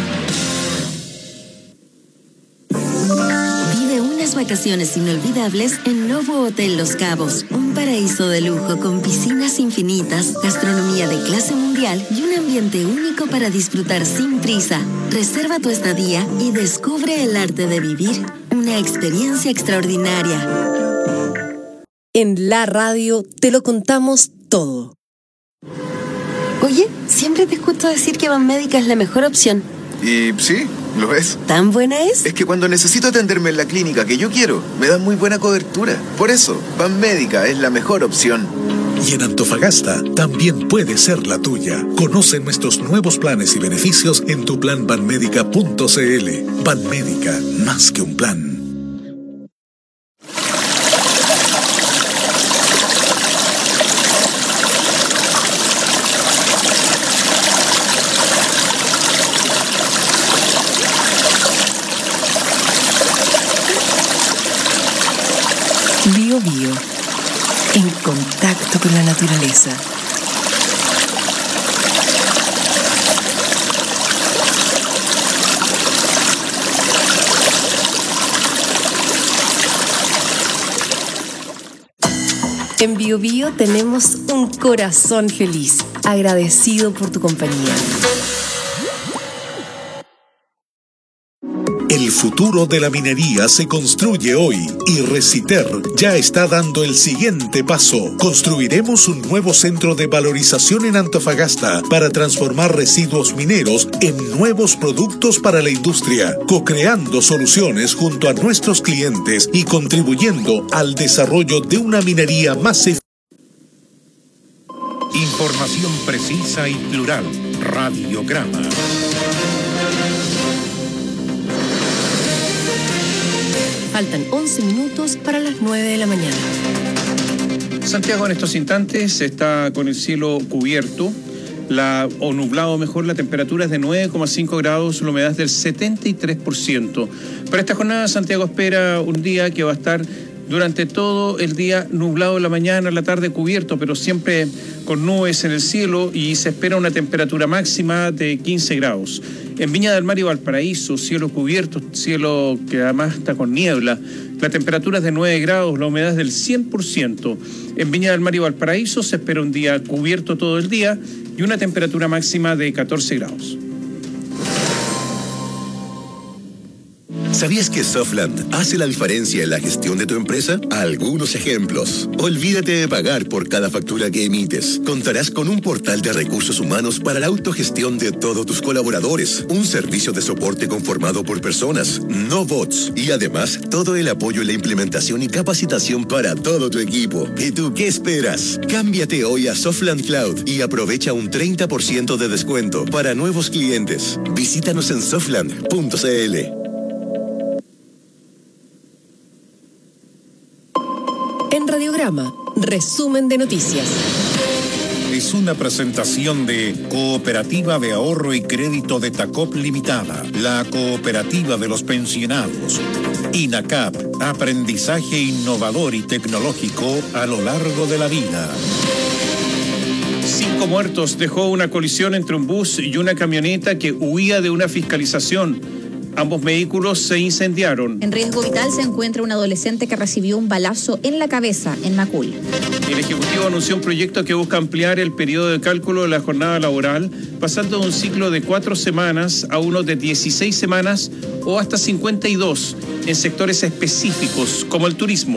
Vive unas vacaciones inolvidables en Novo Hotel Los Cabos. Un paraíso de lujo con piscinas infinitas, gastronomía de clase mundial y un ambiente único para disfrutar sin prisa. Reserva tu estadía y descubre el arte de vivir una experiencia extraordinaria. En la radio te lo contamos todo. Oye, siempre te escucho decir que Banmédica es la mejor opción. Y sí, lo es. ¿Tan buena es? Es que cuando necesito atenderme en la clínica que yo quiero, me dan muy buena cobertura. Por eso, Banmédica es la mejor opción. Y en Antofagasta también puede ser la tuya. Conoce nuestros nuevos planes y beneficios en tu plan banmédica punto c l. Banmédica, más que un plan. Bio Bio, en contacto con la naturaleza. En Bio Bio tenemos un corazón feliz, agradecido por tu compañía. El futuro de la minería se construye hoy y Reciter ya está dando el siguiente paso. Construiremos un nuevo centro de valorización en Antofagasta para transformar residuos mineros en nuevos productos para la industria, co-creando soluciones junto a nuestros clientes y contribuyendo al desarrollo de una minería más eficiente. Información precisa y plural. Radiograma. Faltan once minutos para las nueve de la mañana. Santiago en estos instantes está con el cielo cubierto, la, o nublado mejor, la temperatura es de nueve coma cinco grados, la humedad es del setenta y tres por ciento. Para esta jornada Santiago espera un día que va a estar Durante todo el día nublado en la mañana, en la tarde cubierto, pero siempre con nubes en el cielo y se espera una temperatura máxima de quince grados. En Viña del Mar y Valparaíso, cielo cubierto, cielo que además está con niebla. La temperatura es de nueve grados, la humedad es del cien por ciento. En Viña del Mar y Valparaíso se espera un día cubierto todo el día y una temperatura máxima de catorce grados. ¿Sabías que Softland hace la diferencia en la gestión de tu empresa? Algunos ejemplos. Olvídate de pagar por cada factura que emites. Contarás con un portal de recursos humanos para la autogestión de todos tus colaboradores. Un servicio de soporte conformado por personas, no bots. Y además, todo el apoyo en la implementación y capacitación para todo tu equipo. ¿Y tú qué esperas? Cámbiate hoy a Softland Cloud y aprovecha un treinta por ciento de descuento para nuevos clientes. Visítanos en softland punto c l. En Radiograma, resumen de noticias. Es una presentación de Cooperativa de Ahorro y Crédito de Tacop Limitada, la cooperativa de los pensionados. INACAP, aprendizaje innovador y tecnológico a lo largo de la vida. Cinco muertos dejó una colisión entre un bus y una camioneta que huía de una fiscalización. Ambos vehículos se incendiaron. En riesgo vital se encuentra un adolescente que recibió un balazo en la cabeza en Macul. El Ejecutivo anunció un proyecto que busca ampliar el periodo de cálculo de la jornada laboral, pasando de un ciclo de cuatro semanas a uno de dieciséis semanas o hasta cincuenta y dos en sectores específicos como el turismo.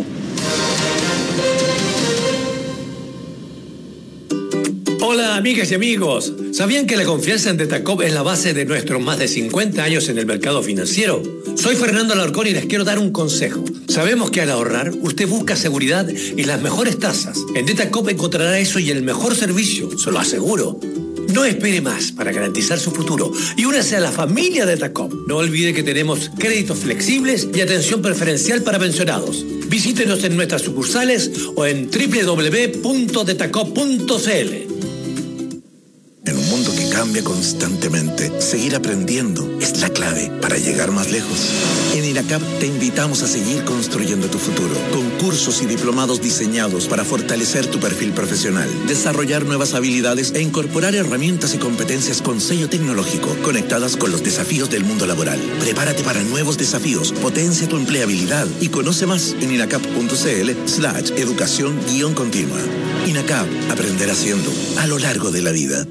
Hola amigas y amigos, ¿sabían que la confianza en Detacop es la base de nuestros más de cincuenta años en el mercado financiero? Soy Fernando Alarcón y les quiero dar un consejo. Sabemos que al ahorrar, usted busca seguridad y las mejores tasas. En Detacop encontrará eso y el mejor servicio, se lo aseguro. No espere más para garantizar su futuro y únase a la familia de Detacop. No olvide que tenemos créditos flexibles y atención preferencial para pensionados. Visítenos en nuestras sucursales o en doble u doble u doble u punto detacop punto c l. En un mundo que cambia constantemente, seguir aprendiendo es la clave para llegar más lejos. En INACAP te invitamos a seguir construyendo tu futuro, con cursos y diplomados diseñados para fortalecer tu perfil profesional, desarrollar nuevas habilidades e incorporar herramientas y competencias con sello tecnológico, conectadas con los desafíos del mundo laboral. Prepárate para nuevos desafíos, potencia tu empleabilidad y conoce más en inacap punto c l slash educación guión continua. INACAP, aprender haciendo, a lo largo de la vida.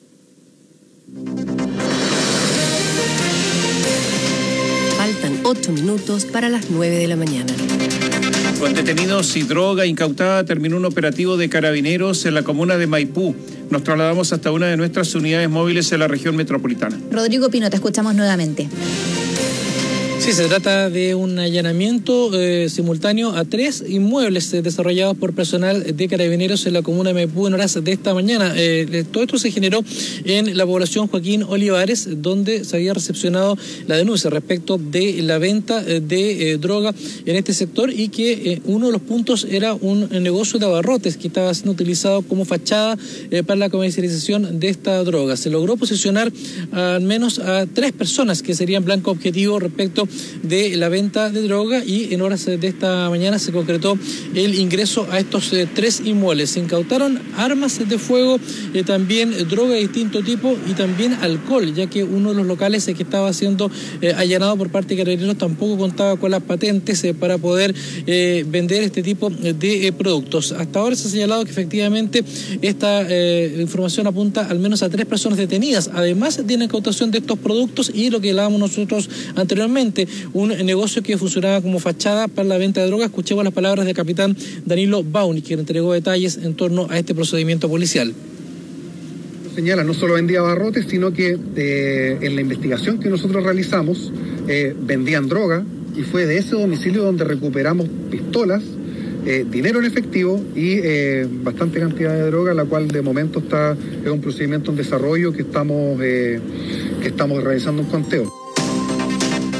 Faltan ocho minutos para las nueve de la mañana. Con detenidos y droga incautada terminó un operativo de carabineros en la comuna de Maipú. Nos trasladamos hasta una de nuestras unidades móviles en la región metropolitana. Rodrigo Pino, te escuchamos nuevamente. Sí, se trata de un allanamiento eh, simultáneo a tres inmuebles eh, desarrollados por personal de carabineros en la comuna de Maipú en horas de esta mañana. Eh, todo esto se generó en la población Joaquín Olivares, donde se había recepcionado la denuncia respecto de la venta de eh, droga en este sector y que eh, uno de los puntos era un negocio de abarrotes que estaba siendo utilizado como fachada eh, para la comercialización de esta droga. Se logró posicionar al menos a tres personas que serían blanco objetivo respecto de la venta de droga y en horas de esta mañana se concretó el ingreso a estos eh, tres inmuebles. Se incautaron armas de fuego, eh, también droga de distinto tipo y también alcohol, ya que uno de los locales eh, que estaba siendo eh, allanado por parte de carabineros tampoco contaba con las patentes eh, para poder eh, vender este tipo de eh, productos. Hasta ahora se ha señalado que efectivamente esta eh, información apunta al menos a tres personas detenidas, además de la incautación de estos productos y lo que hablábamos nosotros anteriormente, un negocio que funcionaba como fachada para la venta de drogas. Escuchemos las palabras del capitán Danilo Bauni, quien entregó detalles en torno a este procedimiento policial. Señala, no solo vendía abarrotes, sino que eh, en la investigación que nosotros realizamos eh, vendían droga y fue de ese domicilio donde recuperamos pistolas, eh, dinero en efectivo y eh, bastante cantidad de droga, la cual de momento está es un procedimiento en desarrollo que estamos, eh, que estamos realizando un conteo.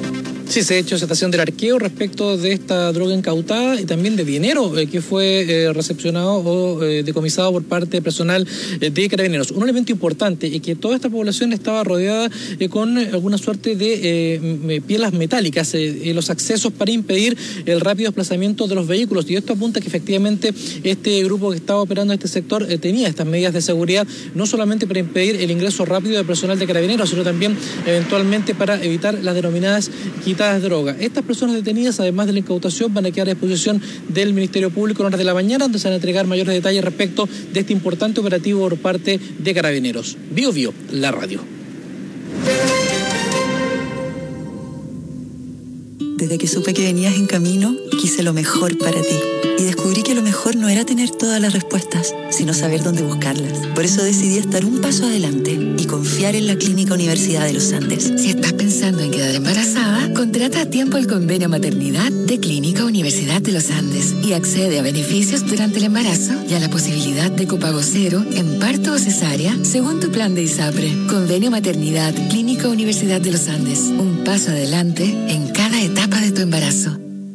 Sí, se ha hecho citación del arqueo respecto de esta droga incautada y también de dinero eh, que fue eh, recepcionado o eh, decomisado por parte de personal eh, de Carabineros. Un elemento importante es que toda esta población estaba rodeada eh, con alguna suerte de eh, pielas metálicas en eh, los accesos para impedir el rápido desplazamiento de los vehículos, y esto apunta que efectivamente este grupo que estaba operando en este sector eh, tenía estas medidas de seguridad, no solamente para impedir el ingreso rápido de personal de Carabineros, sino también eventualmente para evitar las denominadas quitas de droga. Estas personas detenidas, además de la incautación, van a quedar a disposición del Ministerio Público en horas de la mañana, donde se van a entregar mayores detalles respecto de este importante operativo por parte de Carabineros. Bio Bio, la radio. Desde que supe que venías en camino, quise lo mejor para ti. Y descubrí que lo mejor no era tener todas las respuestas, sino saber dónde buscarlas. Por eso decidí estar un paso adelante y confiar en la Clínica Universidad de los Andes. Si estás pensando en quedar embarazada, contrata a tiempo el convenio maternidad de Clínica Universidad de los Andes y accede a beneficios durante el embarazo y a la posibilidad de copago cero en parto o cesárea según tu plan de ISAPRE. Convenio maternidad Clínica Universidad de los Andes. Un paso adelante en cada etapa de tu embarazo.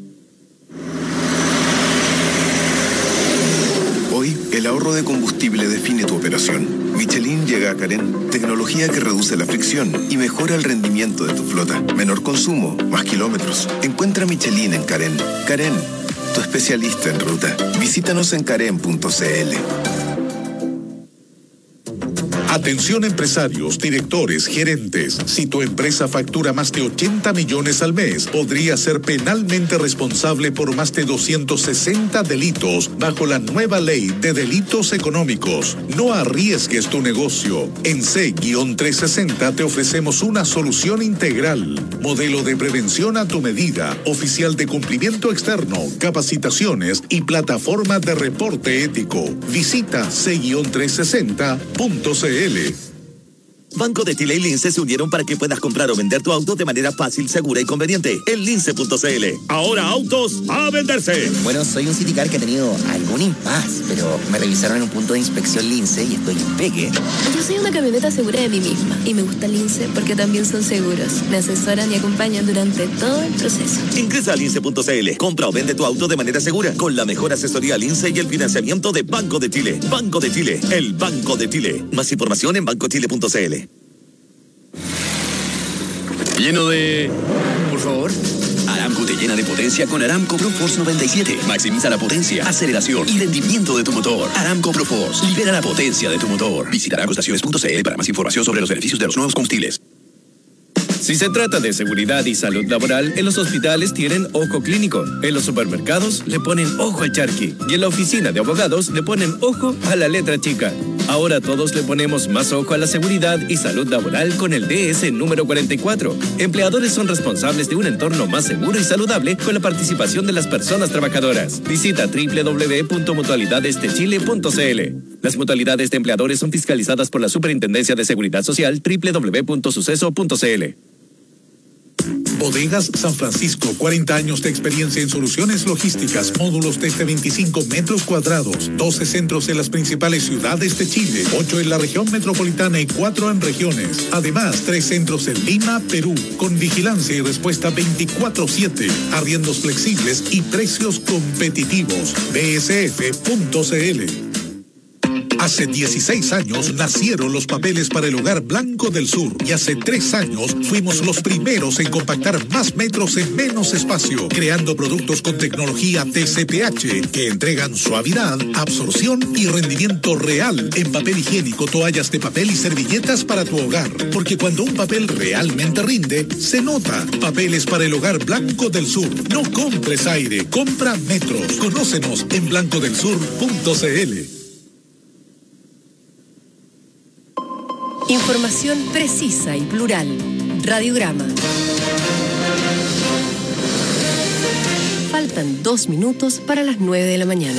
Hoy, el ahorro de combustible define tu operación. Michelin llega a Carén, tecnología que reduce la fricción y mejora el rendimiento de tu flota. Menor consumo, más kilómetros. Encuentra Michelin en Carén. Carén, tu especialista en ruta. Visítanos en carén punto c l. Atención empresarios, directores, gerentes. Si tu empresa factura más de ochenta millones al mes, podría ser penalmente responsable por más de doscientos sesenta delitos bajo la nueva ley de delitos económicos. No arriesgues tu negocio. En C trescientos sesenta te ofrecemos una solución integral. Modelo de prevención a tu medida, oficial de cumplimiento externo, capacitaciones y plataforma de reporte ético. Visita C trescientos sesenta punto c l. Banco de Chile y Lince se unieron para que puedas comprar o vender tu auto de manera fácil, segura y conveniente. En lince punto c l. Ahora autos a venderse. Bueno, soy un Citicar que ha tenido algún impas, pero me revisaron en un punto de inspección Lince y estoy en pegue. Yo soy una camioneta segura de mí misma y me gusta Lince porque también son seguros. Me asesoran y acompañan durante todo el proceso. Ingresa a lince punto c l. Compra o vende tu auto de manera segura con la mejor asesoría Lince y el financiamiento de Banco de Chile. Banco de Chile, el Banco de Chile. Más información en banco chile punto c l. Lleno de... Por favor. Aramco te llena de potencia con Aramco ProForce noventa y siete. Maximiza la potencia, aceleración y rendimiento de tu motor. Aramco ProForce. Libera la potencia de tu motor. Visita aramco estaciones punto c l para más información sobre los beneficios de los nuevos combustibles. Si se trata de seguridad y salud laboral, en los hospitales tienen ojo clínico, en los supermercados le ponen ojo al charqui y en la oficina de abogados le ponen ojo a la letra chica. Ahora todos le ponemos más ojo a la seguridad y salud laboral con el D S número cuarenta y cuatro. Empleadores son responsables de un entorno más seguro y saludable con la participación de las personas trabajadoras. Visita doble u doble u doble u punto mutualidades de chile punto c l. Las mutualidades de empleadores son fiscalizadas por la Superintendencia de Seguridad Social doble u doble u doble u punto suceso punto c l. Bodegas San Francisco, cuarenta años de experiencia en soluciones logísticas, módulos desde veinticinco metros cuadrados, doce centros en las principales ciudades de Chile, ocho en la región metropolitana y cuatro en regiones. Además, tres centros en Lima, Perú, con vigilancia y respuesta veinticuatro siete, arriendos flexibles y precios competitivos. b s f punto c l. Hace dieciséis años nacieron los papeles para el hogar Blanco del Sur y hace tres años fuimos los primeros en compactar más metros en menos espacio, creando productos con tecnología T C P H que entregan suavidad, absorción y rendimiento real en papel higiénico, toallas de papel y servilletas para tu hogar. Porque cuando un papel realmente rinde, se nota. Papeles para el hogar Blanco del Sur. No compres aire, compra metros. Conócenos en blanco del sur punto c l. Información precisa y plural. Radiograma. Faltan dos minutos para las nueve de la mañana.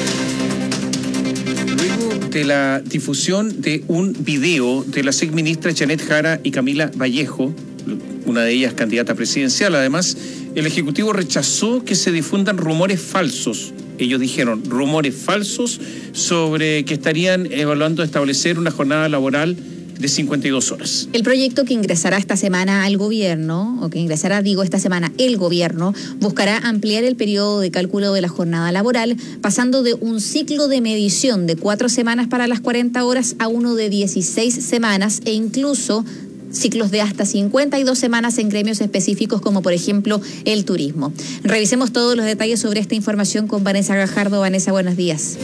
Luego de la difusión de un video de las exministras Janet Jara y Camila Vallejo, una de ellas candidata presidencial, además, el Ejecutivo rechazó que se difundan rumores falsos. Ellos dijeron rumores falsos sobre que estarían evaluando establecer una jornada laboral de cincuenta y dos horas. El proyecto que ingresará esta semana al gobierno, o que ingresará, digo, esta semana el gobierno, buscará ampliar el periodo de cálculo de la jornada laboral, pasando de un ciclo de medición de cuatro semanas para las cuarenta horas a uno de dieciséis semanas e incluso ciclos de hasta cincuenta y dos semanas en gremios específicos como por ejemplo el turismo. Revisemos todos los detalles sobre esta información con Vanessa Gajardo. Vanessa, buenos días.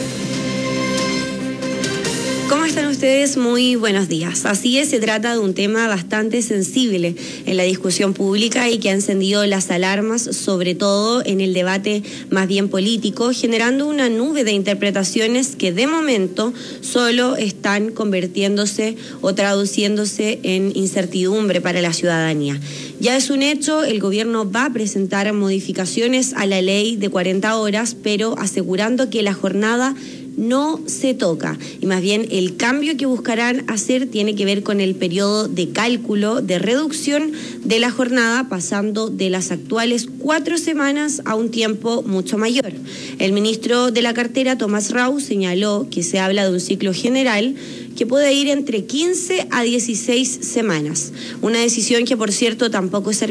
¿Cómo están ustedes? Muy buenos días. Así es, se trata de un tema bastante sensible en la discusión pública y que ha encendido las alarmas, sobre todo en el debate más bien político, generando una nube de interpretaciones que de momento solo están convirtiéndose o traduciéndose en incertidumbre para la ciudadanía. Ya es un hecho, el gobierno va a presentar modificaciones a la ley de cuarenta horas, pero asegurando que la jornada no se toca, y más bien el cambio que buscarán hacer tiene que ver con el periodo de cálculo de reducción de la jornada, pasando de las actuales cuatro semanas a un tiempo mucho mayor. El ministro de la cartera, Tomás Rau, señaló que se habla de un ciclo general que puede ir entre quince a dieciséis semanas, una decisión que por cierto tampoco es